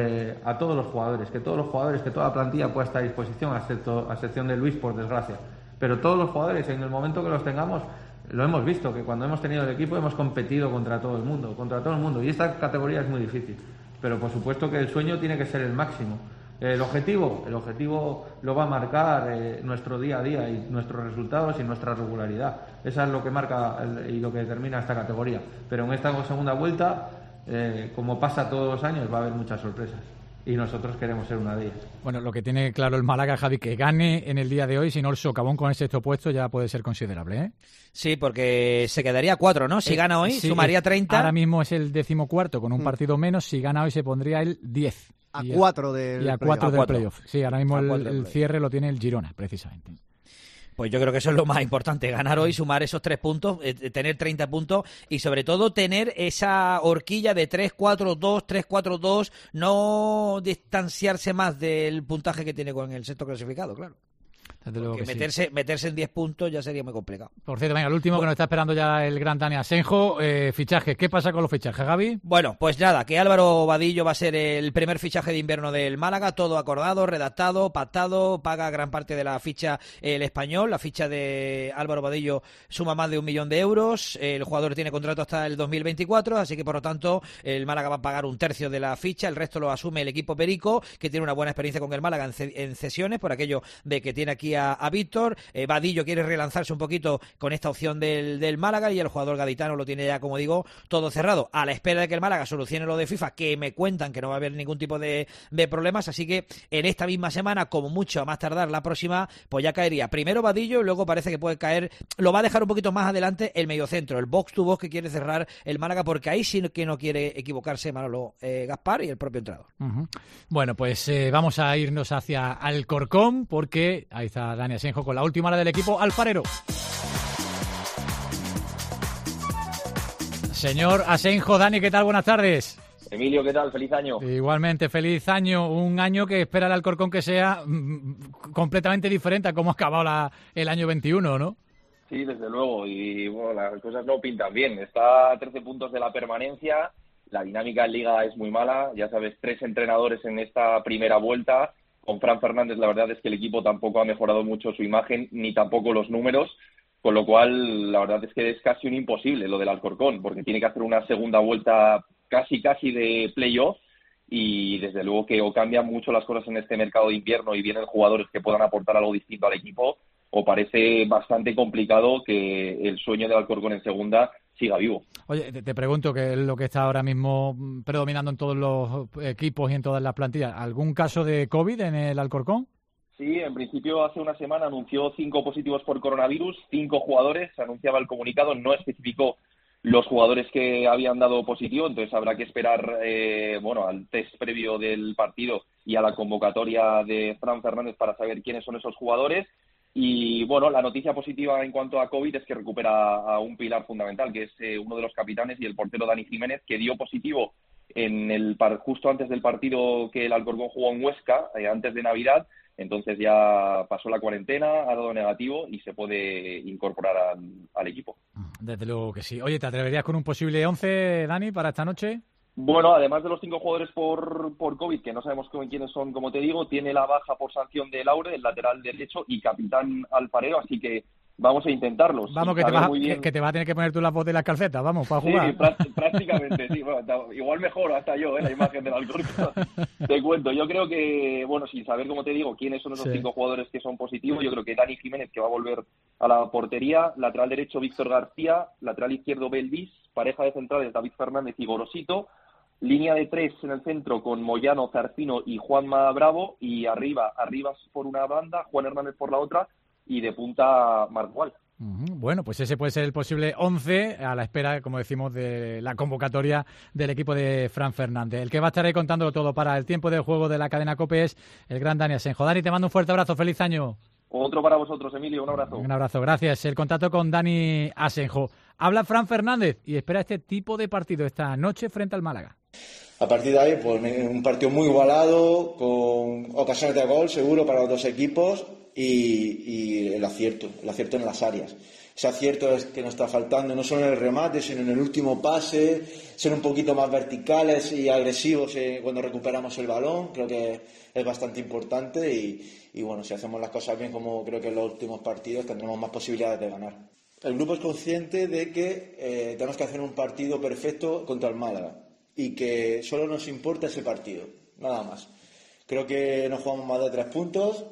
a todos los jugadores, que toda la plantilla pueda estar a disposición, a excepción de Luis, por desgracia. Pero todos los jugadores, en el momento que los tengamos, lo hemos visto, que cuando hemos tenido el equipo hemos competido contra todo el mundo, y esta categoría es muy difícil. Pero por supuesto que el sueño tiene que ser el máximo. El objetivo lo va a marcar nuestro día a día y nuestros resultados y nuestra regularidad. Eso es lo que marca y lo que determina esta categoría. Pero en esta segunda vuelta, como pasa todos los años, va a haber muchas sorpresas. Y nosotros queremos ser una de ellas. Bueno, lo que tiene claro el Málaga, Javi, que gane en el día de hoy, si no el socavón con el sexto puesto ya puede ser considerable, ¿eh? Sí, porque se quedaría a 4, ¿no? Si gana hoy, sí, sumaría 30. Ahora mismo es el 14º con un partido menos. Si gana hoy se pondría el 10. A 4 del playoff. Sí, ahora mismo el cierre lo tiene el Girona, precisamente. Pues yo creo que eso es lo más importante, ganar hoy, sumar esos 3 puntos, tener 30 puntos y sobre todo tener esa horquilla de 3-4-2, 3-4-2, no distanciarse más del puntaje que tiene con el sexto clasificado, claro. Porque meterse en 10 puntos ya sería muy complicado. Por cierto, venga, el último que nos está esperando ya el gran Dani Asenjo, fichajes. ¿Qué pasa con los fichajes, Gaby? Bueno, pues nada, que Álvaro Vadillo va a ser el primer fichaje de invierno del Málaga, todo acordado, redactado, pactado, paga gran parte de la ficha el español. La ficha de Álvaro Vadillo suma más de 1 millón de euros. El jugador tiene contrato hasta el 2024, así que por lo tanto el Málaga va a pagar 1/3 de la ficha, el resto lo asume el equipo Perico, que tiene una buena experiencia con el Málaga en cesiones, por aquello de que tiene aquí a Víctor. Vadillo quiere relanzarse un poquito con esta opción del Málaga y el jugador gaditano lo tiene ya, como digo, todo cerrado, a la espera de que el Málaga solucione lo de FIFA, que me cuentan que no va a haber ningún tipo de problemas, así que en esta misma semana, como mucho a más tardar la próxima, pues ya caería primero Vadillo y luego parece que puede caer, lo va a dejar un poquito más adelante el mediocentro, el box to box que quiere cerrar el Málaga, porque ahí sí que no quiere equivocarse Manolo Gaspar y el propio entrenador. Bueno, pues vamos a irnos hacia Alcorcón, porque ahí está Dani Asenjo con la última hora del equipo alfarero. Señor Asenjo, Dani, ¿qué tal? Buenas tardes. Emilio, ¿qué tal? Feliz año. Igualmente, feliz año. Un año que espera el Alcorcón que sea completamente diferente a cómo ha acabado el año 21, ¿no? Sí, desde luego. Y bueno, las cosas no pintan bien. Está a 13 puntos de la permanencia. La dinámica en Liga es muy mala. Ya sabes, 3 entrenadores en esta primera vuelta. Con Fran Fernández, la verdad es que el equipo tampoco ha mejorado mucho su imagen, ni tampoco los números, con lo cual la verdad es que es casi un imposible lo del Alcorcón, porque tiene que hacer una segunda vuelta casi de playoff, y desde luego que o cambian mucho las cosas en este mercado de invierno y vienen jugadores que puedan aportar algo distinto al equipo, o parece bastante complicado que el sueño del Alcorcón en segunda siga vivo. Oye, te pregunto, ¿qué es lo que está ahora mismo predominando en todos los equipos y en todas las plantillas? ¿Algún caso de COVID en el Alcorcón? Sí, en principio hace una semana anunció 5 positivos por coronavirus, 5 jugadores, se anunciaba el comunicado, no especificó los jugadores que habían dado positivo, entonces habrá que esperar al test previo del partido y a la convocatoria de Fran Fernández para saber quiénes son esos jugadores. Y bueno, la noticia positiva en cuanto a COVID es que recupera a un pilar fundamental, que es uno de los capitanes y el portero Dani Jiménez, que dio positivo justo antes del partido que el Alcorcón jugó en Huesca, antes de Navidad, Entonces ya pasó la cuarentena, ha dado negativo y se puede incorporar al equipo. Desde luego que sí. Oye, ¿te atreverías con un posible 11, Dani, para esta noche? Bueno, además de los 5 jugadores por COVID, que no sabemos quiénes son, como te digo, tiene la baja por sanción de Laure, el lateral derecho, y capitán Alfarero, así que vamos a intentarlo. Vamos, que te vas a tener que poner tú las botas y las calcetas, vamos, para jugar. Sí, prácticamente, sí. Bueno, igual mejor hasta yo, la imagen del Alcorcón. Te cuento, yo creo que, bueno, sin saber, como te digo, quiénes son esos 5 jugadores que son positivos, yo creo que Dani Jiménez, que va a volver a la portería, lateral derecho Víctor García, lateral izquierdo Belvis, pareja de centrales David Fernández y Gorosito, línea de 3 en el centro con Moyano, Zarcino y Juanma Bravo, y arriba por una banda, Juan Hernández por la otra, y de punta Marc Gual. Bueno, pues ese puede ser el posible 11 a la espera, como decimos, de la convocatoria del equipo de Fran Fernández. El que va a estar ahí contándolo todo para el tiempo de juego de la cadena COPE es el gran Dani Asenjo. Dani, te mando un fuerte abrazo, feliz año. Otro para vosotros, Emilio, un abrazo. Un abrazo, gracias. El contacto con Dani Asenjo. Habla Fran Fernández y espera este tipo de partido esta noche frente al Málaga. A partir de ahí, pues un partido muy igualado, con ocasiones de gol seguro para los dos equipos y el acierto en las áreas. Ese acierto es que nos está faltando no solo en el remate, sino en el último pase, ser un poquito más verticales y agresivos cuando recuperamos el balón. Creo que es bastante importante y bueno, si hacemos las cosas bien, como creo que en los últimos partidos, tendremos más posibilidades de ganar. El grupo es consciente de que tenemos que hacer un partido perfecto contra el Málaga y que solo nos importa ese partido, nada más. Creo que nos jugamos más de 3 puntos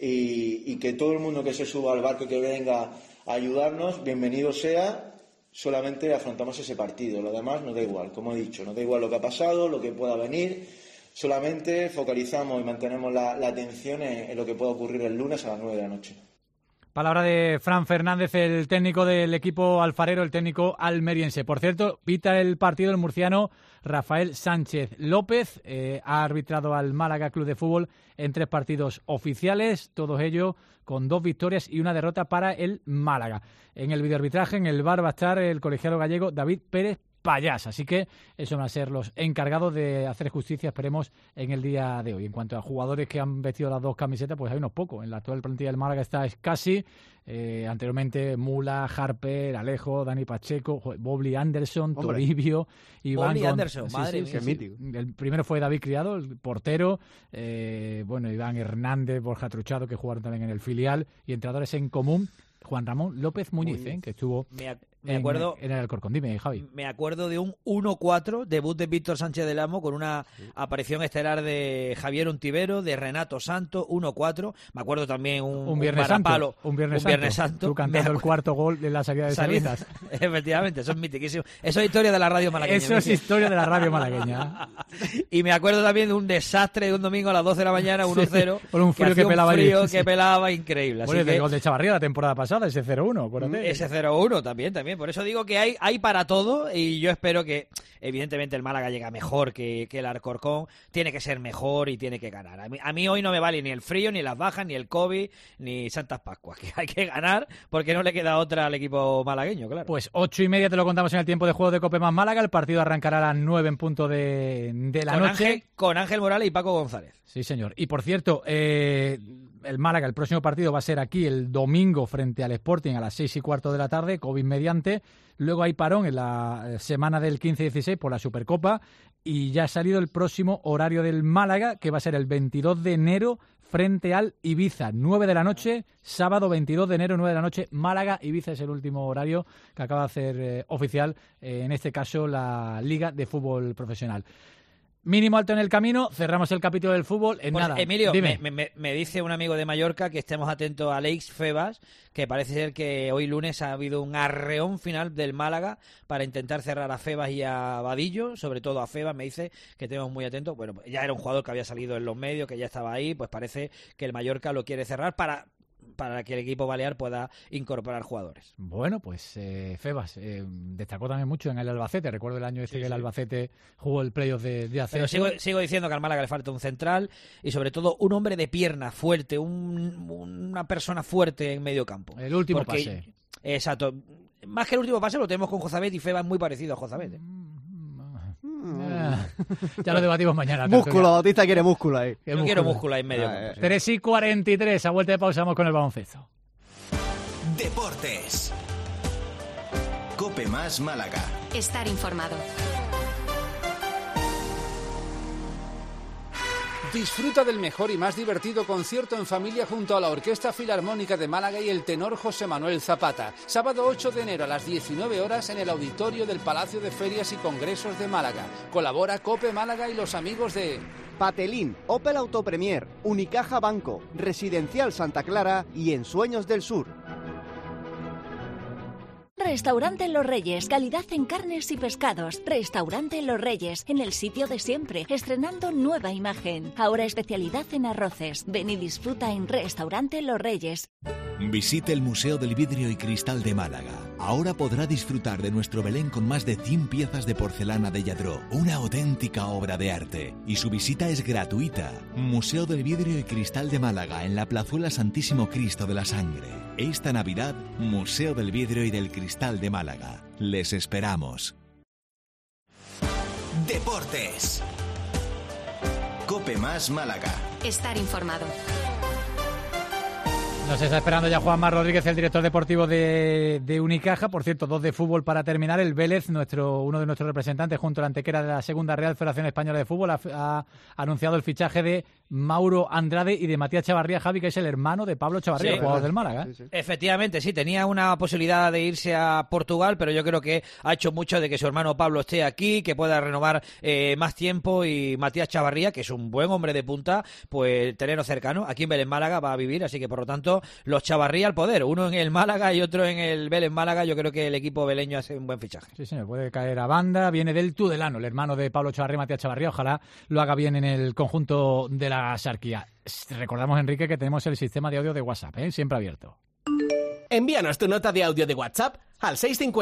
y que todo el mundo que se suba al barco y que venga a ayudarnos, bienvenido sea, solamente afrontamos ese partido. Lo demás nos da igual, como he dicho, nos da igual lo que ha pasado, lo que pueda venir, solamente focalizamos y mantenemos la atención en lo que pueda ocurrir el lunes a las 9 de la noche. Palabra de Fran Fernández, el técnico del equipo alfarero, el técnico almeriense. Por cierto, pita el partido el murciano Rafael Sánchez López. Ha arbitrado al Málaga Club de Fútbol en 3 partidos oficiales, todos ellos con 2 victorias y 1 derrota para el Málaga. En el videoarbitraje, en el VAR, va a estar el colegiado gallego David Pérez Payás. Así que esos van a ser los encargados de hacer justicia, esperemos, en el día de hoy. En cuanto a jugadores que han vestido las 2 camisetas, pues hay unos pocos. En la actual plantilla del Málaga está Escasi, anteriormente Mula, Harper, Alejo, Dani Pacheco, Bobby Anderson, Toribio, Iván. Bobby Anderson, madre mía. Sí. El primero fue David Criado, el portero, Iván Hernández, Borja Truchado, que jugaron también en el filial, y entrenadores en común, Juan Ramón López Muñiz, que estuvo me acuerdo, en el Alcorcón. Dime, Javi. Me acuerdo de un 1-4, debut de Víctor Sánchez del Amo, con una aparición estelar de Javier Ontivero, de Renato Santos, 1-4. Me acuerdo también un Viernes Santo. Un Viernes Santo. Tú cantando el cuarto gol de la salida de Salinas. Efectivamente, eso es mitiquísimo. Eso es historia de la radio malagueña. Eso es historia de la radio malagueña. Y me acuerdo también de un desastre de un domingo a las 12 de la mañana, 1-0. Por un frío que pelaba allí. Que pelaba increíble. Bueno, el gol de Chavarría la temporada pasada, ese 0-1, acuérdate. Ese 0-1 también. Por eso digo que hay para todo, y yo espero que, evidentemente, el Málaga llega mejor que el Alcorcón. Tiene que ser mejor y tiene que ganar. A mí hoy no me vale ni el frío, ni las bajas, ni el COVID, ni Santas Pascuas, que hay que ganar porque no le queda otra al equipo malagueño, claro. Pues 8:30 te lo contamos en el tiempo de juego de Cope más Málaga. El partido arrancará a las 9 en punto de la noche. Con Ángel Morales y Paco González. Sí, señor. Y por cierto, el Málaga, el próximo partido va a ser aquí el domingo frente al Sporting a las 6:15 de la tarde, COVID mediante. Luego hay parón en la semana del 15-16 por la Supercopa y ya ha salido el próximo horario del Málaga, que va a ser el 22 de enero frente al Ibiza, 9 de la noche, sábado 22 de enero, 9 de la noche, Málaga-Ibiza es el último horario que acaba de hacer oficial, en este caso, la Liga de Fútbol Profesional. Mínimo alto en el camino, cerramos el capítulo del fútbol en nada. Emilio, me dice un amigo de Mallorca que estemos atentos a Aleix Febas, que parece ser que hoy lunes ha habido un arreón final del Málaga para intentar cerrar a Febas y a Vadillo, sobre todo a Febas, me dice que tenemos muy atentos. Bueno, ya era un jugador que había salido en los medios, que ya estaba ahí, pues parece que el Mallorca lo quiere cerrar para que el equipo balear pueda incorporar jugadores. Bueno, pues Febas destacó también mucho en el Albacete. Recuerdo el año ese que el Albacete jugó el playoff de ascenso. Pero sigo diciendo que al Málaga le falta un central y sobre todo un hombre de pierna fuerte, una persona fuerte en medio campo. El último pase. Exacto. Más que el último pase lo tenemos con Jozabet, y Febas es muy parecido a Jozabet. Ya lo debatimos mañana. Músculo, Bautista quiere músculo ahí. Yo quiero músculo ahí en medio. 3:43, a vuelta de pausa vamos con el baloncesto. Deportes. Cope Más Málaga. Estar informado. Disfruta del mejor y más divertido concierto en familia junto a la Orquesta Filarmónica de Málaga y el tenor José Manuel Zapata. Sábado 8 de enero a las 19 horas en el auditorio del Palacio de Ferias y Congresos de Málaga. Colabora Cope Málaga y los amigos de Patelín, Opel Autopremier, Unicaja Banco, Residencial Santa Clara y Ensueños del Sur. Restaurante Los Reyes, calidad en carnes y pescados. Restaurante Los Reyes, en el sitio de siempre, estrenando nueva imagen. Ahora especialidad en arroces. Ven y disfruta en Restaurante Los Reyes. Visite el Museo del Vidrio y Cristal de Málaga. Ahora podrá disfrutar de nuestro Belén con más de 100 piezas de porcelana de Lladró, una auténtica obra de arte. Y su visita es gratuita. Museo del Vidrio y Cristal de Málaga, en la Plazuela Santísimo Cristo de la Sangre. Esta Navidad, Museo del Vidrio y del Cristal de Málaga. Les esperamos. Deportes. Cope Más Málaga. Estar informado. Nos está esperando ya Juanma Rodríguez, el director deportivo de Unicaja. Por cierto, 2 de fútbol para terminar. El Vélez, uno de nuestros representantes, junto a la Antequera de la Segunda Real Federación Española de Fútbol, ha anunciado el fichaje de Mauro Andrade y de Matías Chavarría, Javi, que es el hermano de Pablo Chavarría, el jugador del Málaga. Sí. Efectivamente, sí, tenía una posibilidad de irse a Portugal, pero yo creo que ha hecho mucho de que su hermano Pablo esté aquí, que pueda renovar más tiempo, y Matías Chavarría, que es un buen hombre de punta, pues tenerlo cercano. Aquí en Vélez Málaga va a vivir, así que por lo tanto los Chavarría al poder, uno en el Málaga y otro en el Vélez Málaga. Yo creo que el equipo veleño hace un buen fichaje. Sí, señor, puede caer a banda. Viene del Tudelano, el hermano de Pablo Chavarría, Matías Chavarría. Ojalá lo haga bien en el conjunto de la Sarquía. Recordamos, Enrique, que tenemos el sistema de audio de WhatsApp, siempre abierto. Envíanos tu nota de audio de WhatsApp al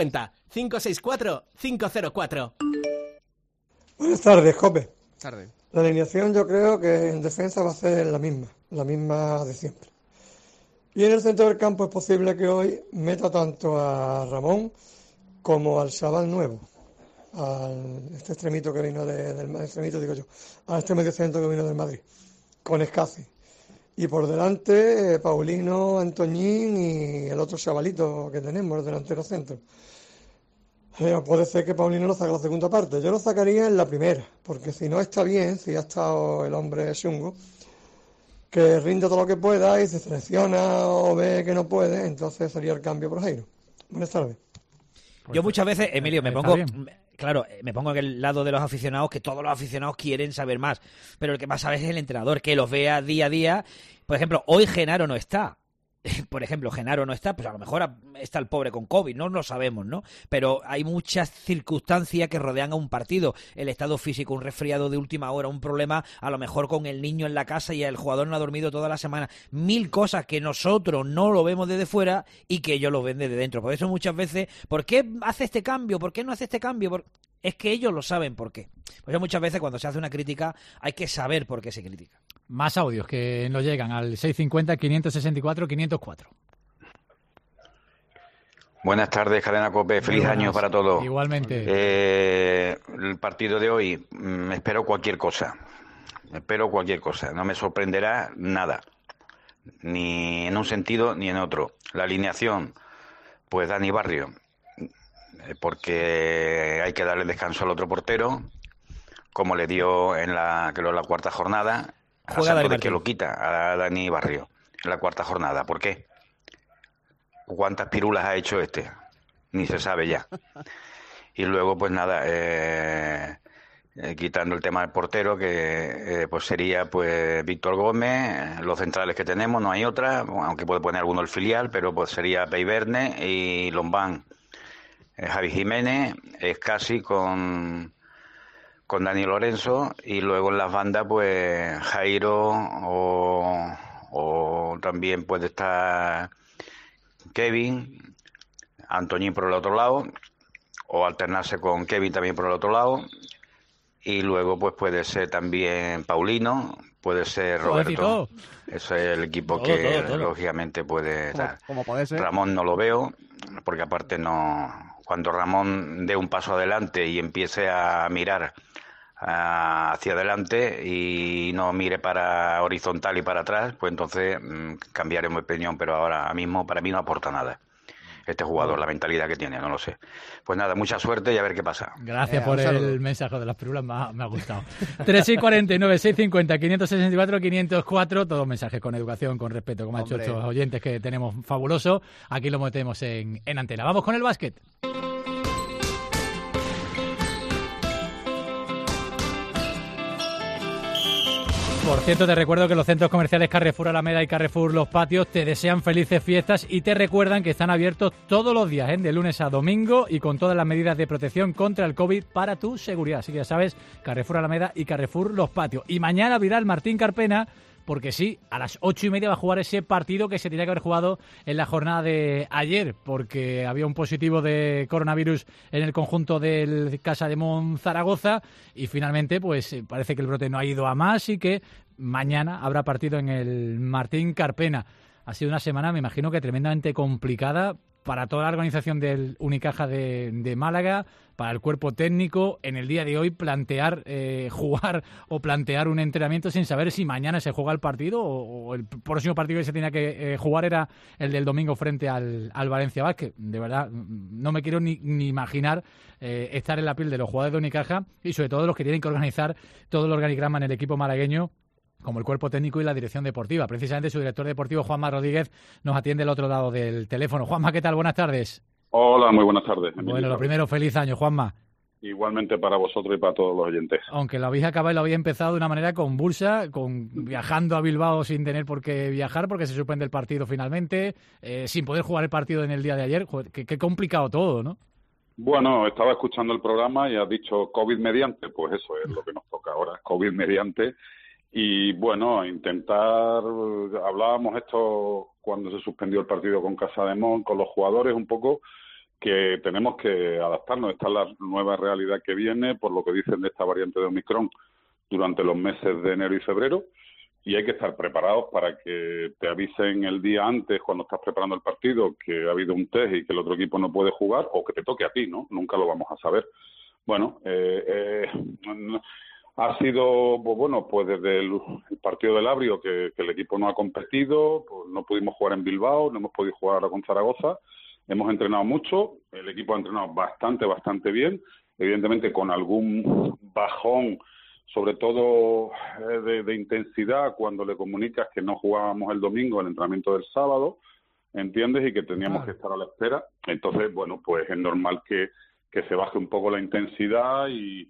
650-564-504. Buenas tardes, Cope. Tarde. La alineación yo creo que en defensa va a ser la misma de siempre. Y en el centro del campo es posible que hoy meta tanto a Ramón como al chaval nuevo, a este extremito que vino a este medio centro que vino del Madrid, con Escasi. Y por delante, Paulino, Antoñín y el otro chavalito que tenemos, el delantero centro. Puede ser que Paulino lo saque la segunda parte. Yo lo sacaría en la primera, porque si no está bien, si ha estado el hombre chungo, que rinde todo lo que pueda y se selecciona o ve que no puede, entonces sería el cambio por Jairo. Buenas tardes. Yo muchas veces, Emilio, me pongo en el lado de los aficionados, que todos los aficionados quieren saber más, pero el que más sabe es el entrenador, que los vea día a día. Por ejemplo, hoy Genaro no está. Pues a lo mejor está el pobre con COVID, no lo sabemos, ¿no? Pero hay muchas circunstancias que rodean a un partido. El estado físico, un resfriado de última hora, un problema a lo mejor con el niño en la casa y el jugador no ha dormido toda la semana. 1000 cosas que nosotros no lo vemos desde fuera y que ellos lo ven desde dentro. Por eso muchas veces, ¿por qué hace este cambio? ¿Por qué no hace este cambio? Es que ellos lo saben por qué. Por eso muchas veces cuando se hace una crítica hay que saber por qué se critica. Más audios que nos llegan al 650-564-504. Buenas tardes, Cadena COPE. Feliz año para todos. Igualmente. El partido de hoy, espero cualquier cosa. No me sorprenderá nada. Ni en un sentido ni en otro. La alineación, pues Dani Barrio. Porque hay que darle descanso al otro portero, como le dio en la cuarta jornada. De que lo quita a Dani Barrio en la cuarta jornada. ¿Por qué? ¿Cuántas pirulas ha hecho este? Ni se sabe ya. Y luego, pues nada, quitando el tema del portero, que pues sería pues Víctor Gómez, los centrales que tenemos, no hay otra, aunque puede poner alguno el filial, pero pues sería Peiverne y Lombán, Javi Jiménez, Escasi con Dani Lorenzo, y luego en las bandas pues Jairo o también puede estar Kevin, Antoñín por el otro lado, o alternarse con Kevin también por el otro lado, y luego pues puede ser también Paulino, puede ser Roberto. Ese es el equipo todo. Lógicamente puede estar. Como puede ser. Ramón no lo veo, porque aparte no. Cuando Ramón dé un paso adelante y empiece a mirar hacia adelante y no mire para horizontal y para atrás, pues entonces cambiaré mi opinión, pero ahora mismo para mí no aporta nada este jugador, la mentalidad que tiene, no lo sé. Pues nada, mucha suerte y a ver qué pasa. Gracias por el mensaje de las pirulas, me ha gustado. 3 y 49, 650, 564, 504, todos mensajes con educación, con respeto, como han hecho estos oyentes que tenemos fabuloso. Aquí lo metemos en antena. Vamos con el básquet. Por cierto, te recuerdo que los centros comerciales Carrefour Alameda y Carrefour Los Patios te desean felices fiestas y te recuerdan que están abiertos todos los días, de lunes a domingo, y con todas las medidas de protección contra el COVID para tu seguridad. Así que ya sabes, Carrefour Alameda y Carrefour Los Patios. Y mañana abrirá el Martín Carpena, porque sí, a las 8:30 va a jugar ese partido que se tenía que haber jugado en la jornada de ayer, porque había un positivo de coronavirus en el conjunto del Casa de Mon Zaragoza, y finalmente pues parece que el brote no ha ido a más y que mañana habrá partido en el Martín Carpena. Ha sido una semana, me imagino, que tremendamente complicada para toda la organización del Unicaja de Málaga, para el cuerpo técnico, en el día de hoy plantear jugar o plantear un entrenamiento sin saber si mañana se juega el partido o el próximo partido que se tenía que jugar era el del domingo frente al Valencia Basket. De verdad, no me quiero ni imaginar estar en la piel de los jugadores de Unicaja y sobre todo de los que tienen que organizar todo el organigrama en el equipo malagueño, como el cuerpo técnico y la dirección deportiva. Precisamente su director deportivo, Juanma Rodríguez, nos atiende al otro lado del teléfono. Juanma, ¿qué tal? Buenas tardes. Hola, muy buenas tardes. Bueno, lo primero, feliz año, Juanma. Igualmente para vosotros y para todos los oyentes. Aunque lo habéis acabado y lo habéis empezado de una manera convulsa, viajando a Bilbao sin tener por qué viajar, porque se suspende el partido finalmente, sin poder jugar el partido en el día de ayer. Joder, qué complicado todo, ¿no? Bueno, estaba escuchando el programa y has dicho COVID mediante, pues eso es lo que nos toca ahora, COVID mediante. Y bueno, intentar, hablábamos esto cuando se suspendió el partido con Casa de Mon, con los jugadores un poco, que tenemos que adaptarnos. Esta es la nueva realidad que viene, por lo que dicen de esta variante de Omicron, durante los meses de enero y febrero, y hay que estar preparados para que te avisen el día antes, cuando estás preparando el partido, que ha habido un test y que el otro equipo no puede jugar, o que te toque a ti, ¿no? Nunca lo vamos a saber. Bueno, ha sido, pues bueno, pues desde el partido del Abrio que el equipo no ha competido, pues no pudimos jugar en Bilbao, no hemos podido jugar ahora con Zaragoza, hemos entrenado mucho, el equipo ha entrenado bastante bien, evidentemente con algún bajón, sobre todo de intensidad, cuando le comunicas que no jugábamos el domingo, el entrenamiento del sábado, ¿entiendes? Y que teníamos que estar a la espera. Entonces, bueno, pues es normal que se baje un poco la intensidad y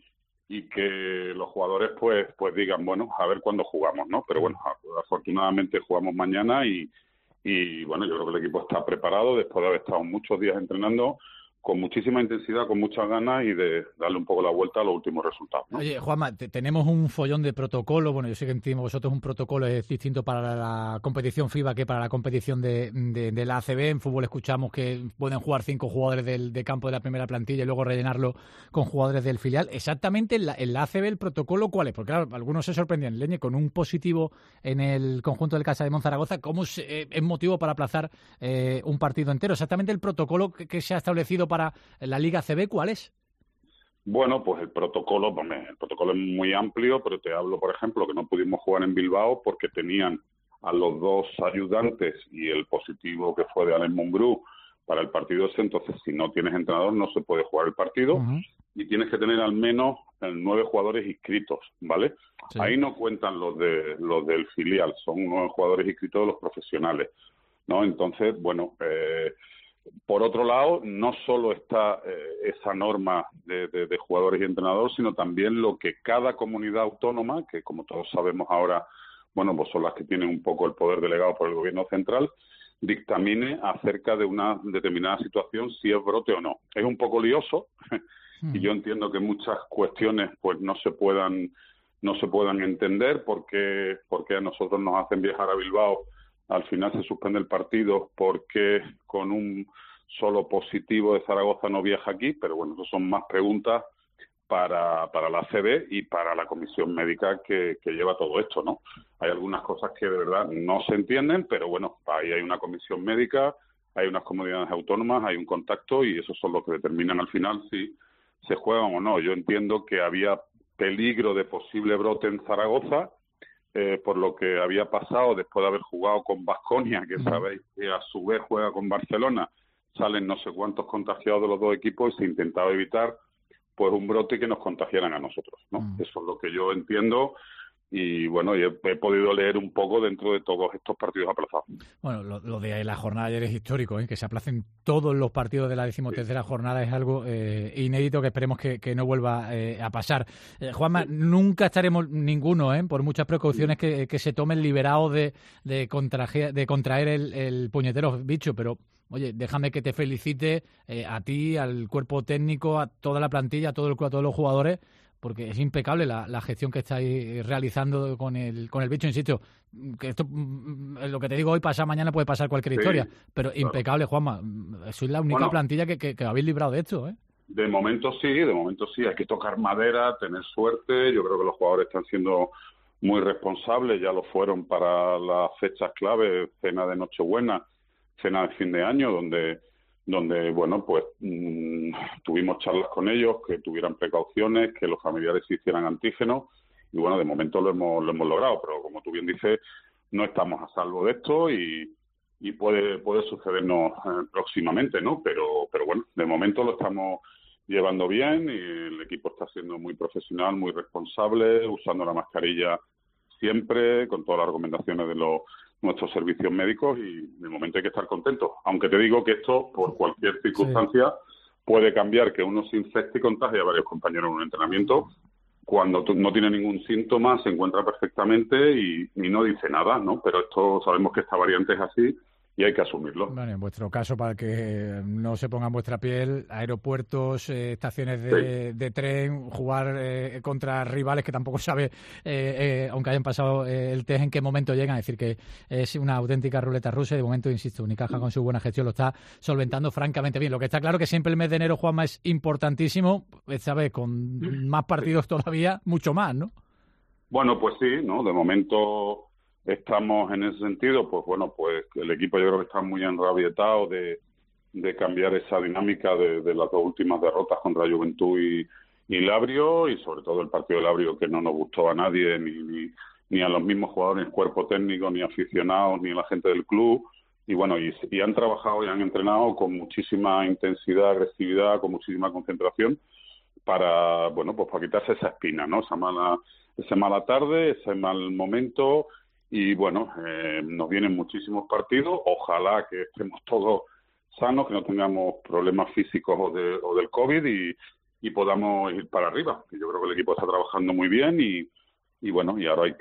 que los jugadores pues digan, bueno, a ver cuándo jugamos, ¿no? Pero bueno, afortunadamente jugamos mañana y bueno, yo creo que el equipo está preparado después de haber estado muchos días entrenando con muchísima intensidad, con muchas ganas y de darle un poco la vuelta a los últimos resultados, ¿no? Oye, Juanma, tenemos un follón de protocolo. Bueno, yo sé que entiendo vosotros un protocolo es distinto para la competición FIBA que para la competición de la ACB. En fútbol escuchamos que pueden jugar 5 jugadores de campo de la primera plantilla y luego rellenarlo con jugadores del filial. Exactamente en la ACB el protocolo, ¿cuál es? Porque claro, algunos se sorprendían, Leñe, con un positivo en el conjunto del Casa de Mon Zaragoza, ¿cómo es motivo para aplazar un partido entero? Exactamente el protocolo que se ha establecido para la Liga ACB, ¿cuál es? Bueno, pues el protocolo es muy amplio, pero te hablo, por ejemplo, que no pudimos jugar en Bilbao porque tenían a los 2 ayudantes y el positivo que fue de Alen Mumbrú para el partido ese. Entonces, si no tienes entrenador, no se puede jugar el partido. Y tienes que tener al menos 9 jugadores inscritos, ¿vale? Sí. Ahí no cuentan los del filial, son 9 jugadores inscritos de los profesionales, ¿no? Entonces, bueno, por otro lado, no solo está esa norma de jugadores y entrenadores, sino también lo que cada comunidad autónoma, que como todos sabemos ahora, bueno, pues son las que tienen un poco el poder delegado por el gobierno central, dictamine acerca de una determinada situación, si es brote o no. Es un poco lioso y yo entiendo que muchas cuestiones pues no se puedan entender porque a nosotros nos hacen viajar a Bilbao. Al final se suspende el partido porque con un solo positivo de Zaragoza no viaja aquí, pero bueno, eso son más preguntas para la ACB y para la comisión médica que lleva todo esto, ¿no? Hay algunas cosas que de verdad no se entienden, pero bueno, ahí hay una comisión médica, hay unas comunidades autónomas, hay un contacto y esos son los que determinan al final si se juegan o no. Yo entiendo que había peligro de posible brote en Zaragoza, por lo que había pasado después de haber jugado con Baskonia, que sabéis que a su vez juega con Barcelona, salen no sé cuántos contagiados de los dos equipos y se intentaba evitar pues un brote que nos contagiaran a nosotros, ¿no? Eso es lo que yo entiendo. Y bueno, he podido leer un poco dentro de todos estos partidos aplazados. Bueno, lo de la jornada de ayer es histórico, que se aplacen todos los partidos de la 13ª jornada es algo inédito que esperemos que no vuelva a pasar. Juanma, nunca estaremos ninguno, por muchas precauciones que se tomen, liberados de contraer el puñetero bicho, pero oye, déjame que te felicite a ti, al cuerpo técnico, a toda la plantilla, a todos los jugadores, porque es impecable la gestión que estáis realizando con el bicho. Insisto, que esto, lo que te digo hoy, pasa mañana, puede pasar cualquier historia, pero claro. Impecable, Juanma. Sois la única plantilla que habéis librado de esto, De momento sí, hay que tocar madera, tener suerte. Yo creo que los jugadores están siendo muy responsables, ya lo fueron para las fechas clave, cena de Nochebuena, cena de fin de año, donde bueno, pues tuvimos charlas con ellos, que tuvieran precauciones, que los familiares se hicieran antígenos, y bueno, de momento lo hemos logrado, pero como tú bien dices, no estamos a salvo de esto y puede sucedernos próximamente, ¿no? Pero bueno, de momento lo estamos llevando bien y el equipo está siendo muy profesional, muy responsable, usando la mascarilla siempre, con todas las recomendaciones de nuestros servicios médicos, y de momento hay que estar contentos. Aunque te digo que esto, por cualquier circunstancia, puede cambiar, que uno se infecte y contagie a varios compañeros en un entrenamiento. Cuando no tiene ningún síntoma, se encuentra perfectamente y no dice nada, ¿no? Pero esto sabemos que esta variante es así y hay que asumirlo. Bueno, en vuestro caso, para que no se ponga en vuestra piel, aeropuertos, estaciones de tren, jugar contra rivales que tampoco sabe, aunque hayan pasado el test, en qué momento llegan. Es decir, que es una auténtica ruleta rusa y de momento, insisto, Unicaja con su buena gestión lo está solventando francamente bien. Lo que está claro que siempre el mes de enero, Juanma, es importantísimo, esta vez con más partidos todavía, mucho más, ¿no? Bueno, pues sí, ¿no? De momento estamos en ese sentido, pues bueno, pues el equipo yo creo que está muy enrabietado de cambiar esa dinámica de las dos últimas derrotas contra Juventud y Labrio, y sobre todo el partido de Labrio, que no nos gustó a nadie, ni a los mismos jugadores, cuerpo técnico, ni aficionados, ni a la gente del club. Y bueno, y han trabajado y han entrenado con muchísima intensidad, agresividad, con muchísima concentración para, bueno, pues para quitarse esa espina, ¿no? Esa mala tarde, ese mal momento. Y bueno, nos vienen muchísimos partidos. Ojalá que estemos todos sanos, que no tengamos problemas físicos o del COVID y podamos ir para arriba. Yo creo que el equipo está trabajando muy bien y bueno, y ahora hay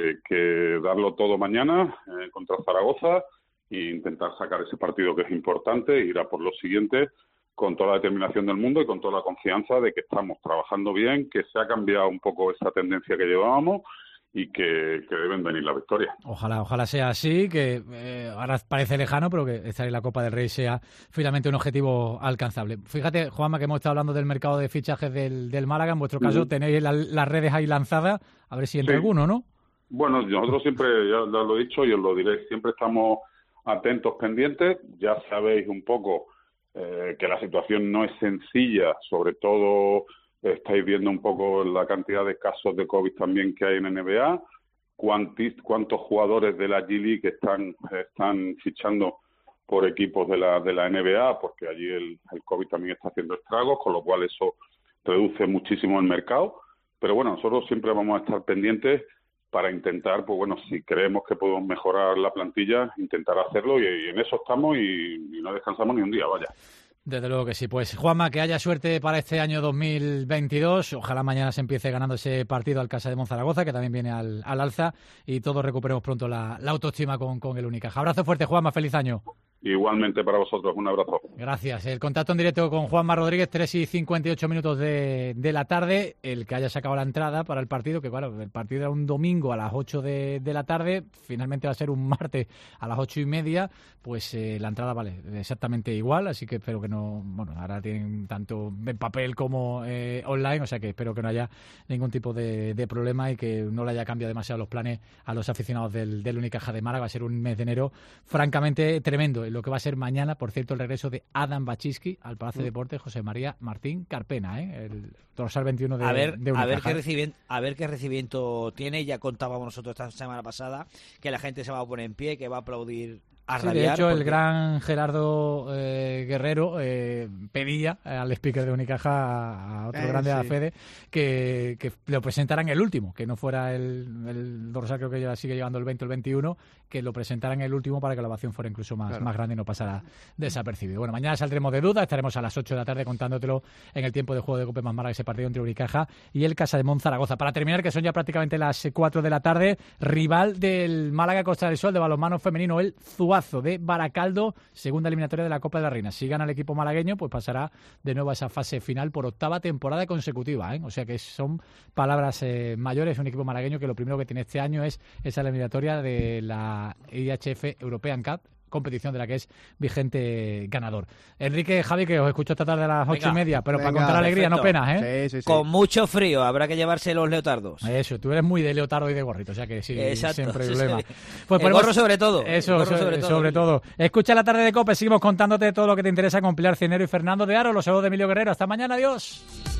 que darlo todo mañana contra Zaragoza e intentar sacar ese partido que es importante, ir a por los siguientes con toda la determinación del mundo y con toda la confianza de que estamos trabajando bien, que se ha cambiado un poco esa tendencia que llevábamos y que deben venir las victorias. Ojalá sea así, que ahora parece lejano, pero que estar en la Copa del Rey sea finalmente un objetivo alcanzable. Fíjate, Juanma, que hemos estado hablando del mercado de fichajes del Málaga. En vuestro caso tenéis las redes ahí lanzadas, a ver si entra alguno, ¿no? Bueno, nosotros siempre, ya lo he dicho y os lo diré, siempre estamos atentos, pendientes. Ya sabéis un poco que la situación no es sencilla, sobre todo estáis viendo un poco la cantidad de casos de COVID también que hay en NBA, cuántos jugadores de la G-League están fichando por equipos de la NBA, porque allí el COVID también está haciendo estragos, con lo cual eso reduce muchísimo el mercado. Pero bueno, nosotros siempre vamos a estar pendientes para intentar, pues bueno, si creemos que podemos mejorar la plantilla, intentar hacerlo, y en eso estamos y no descansamos ni un día, vaya. Desde luego que sí. Pues Juanma, que haya suerte para este año 2022. Ojalá mañana se empiece ganando ese partido al Casa de Monzaragoza, que también viene al alza, y todos recuperemos pronto la autoestima con el Unicaja. Abrazo fuerte, Juanma, feliz año. Igualmente para vosotros, un abrazo. Gracias. El contacto en directo con Juanma Rodríguez, 3:58 de la tarde. El que haya sacado la entrada para el partido, que claro, el partido era un domingo a las 8 de la tarde, finalmente va a ser un martes a las 8:30, pues la entrada vale exactamente igual, así que espero que no, bueno, ahora tienen tanto en papel como online, o sea que espero que no haya ningún tipo de problema y que no le haya cambiado demasiado los planes a los aficionados del Unicaja de Málaga. Va a ser un mes de enero francamente tremendo lo que va a ser mañana, por cierto, el regreso de Adam Baczynski al Palacio de Deportes, José María Martín Carpena, el dorsal 21 de Unicaja. A ver qué recibimiento tiene. Ya contábamos nosotros esta semana pasada que la gente se va a poner en pie, que va a aplaudir a rabiar. De hecho, el gran Gerardo Guerrero pedía al speaker de Unicaja, a otro grande de la Fede, que lo presentaran el último, que no fuera el dorsal, creo que ya sigue llevando el 20 o el 21, que lo presentaran el último para que la ovación fuera incluso más grande y no pasara desapercibido. Bueno, mañana saldremos de duda, estaremos a las 8 de la tarde contándotelo en el tiempo de juego de Cope Más Málaga, ese partido entre Unicaja y el Casademont Zaragoza. Para terminar, que son ya prácticamente las 4 de la tarde, rival del Málaga Costa del Sol de balonmano femenino, el Zuazo de Baracaldo, segunda eliminatoria de la Copa de la Reina. Si gana el equipo malagueño, pues pasará de nuevo a esa fase final por 8ª temporada consecutiva, O sea que son palabras mayores. Un equipo malagueño que lo primero que tiene este año es esa eliminatoria de la IHF European Cup, competición de la que es vigente ganador. Enrique, Javi, que os escucho esta tarde a las 8:30, pero para contar alegría, no penas, Sí. Con mucho frío, habrá que llevarse los leotardos. Eso, tú eres muy de leotardo y de gorrito, o sea que sí, sin problema. Sí. Pues el gorro sobre todo. Eso, sobre todo. Escucha la tarde de COPE, seguimos contándote todo lo que te interesa con Pilar Cienero y Fernando de Aro. Los saludos de Emilio Guerrero. Hasta mañana, adiós.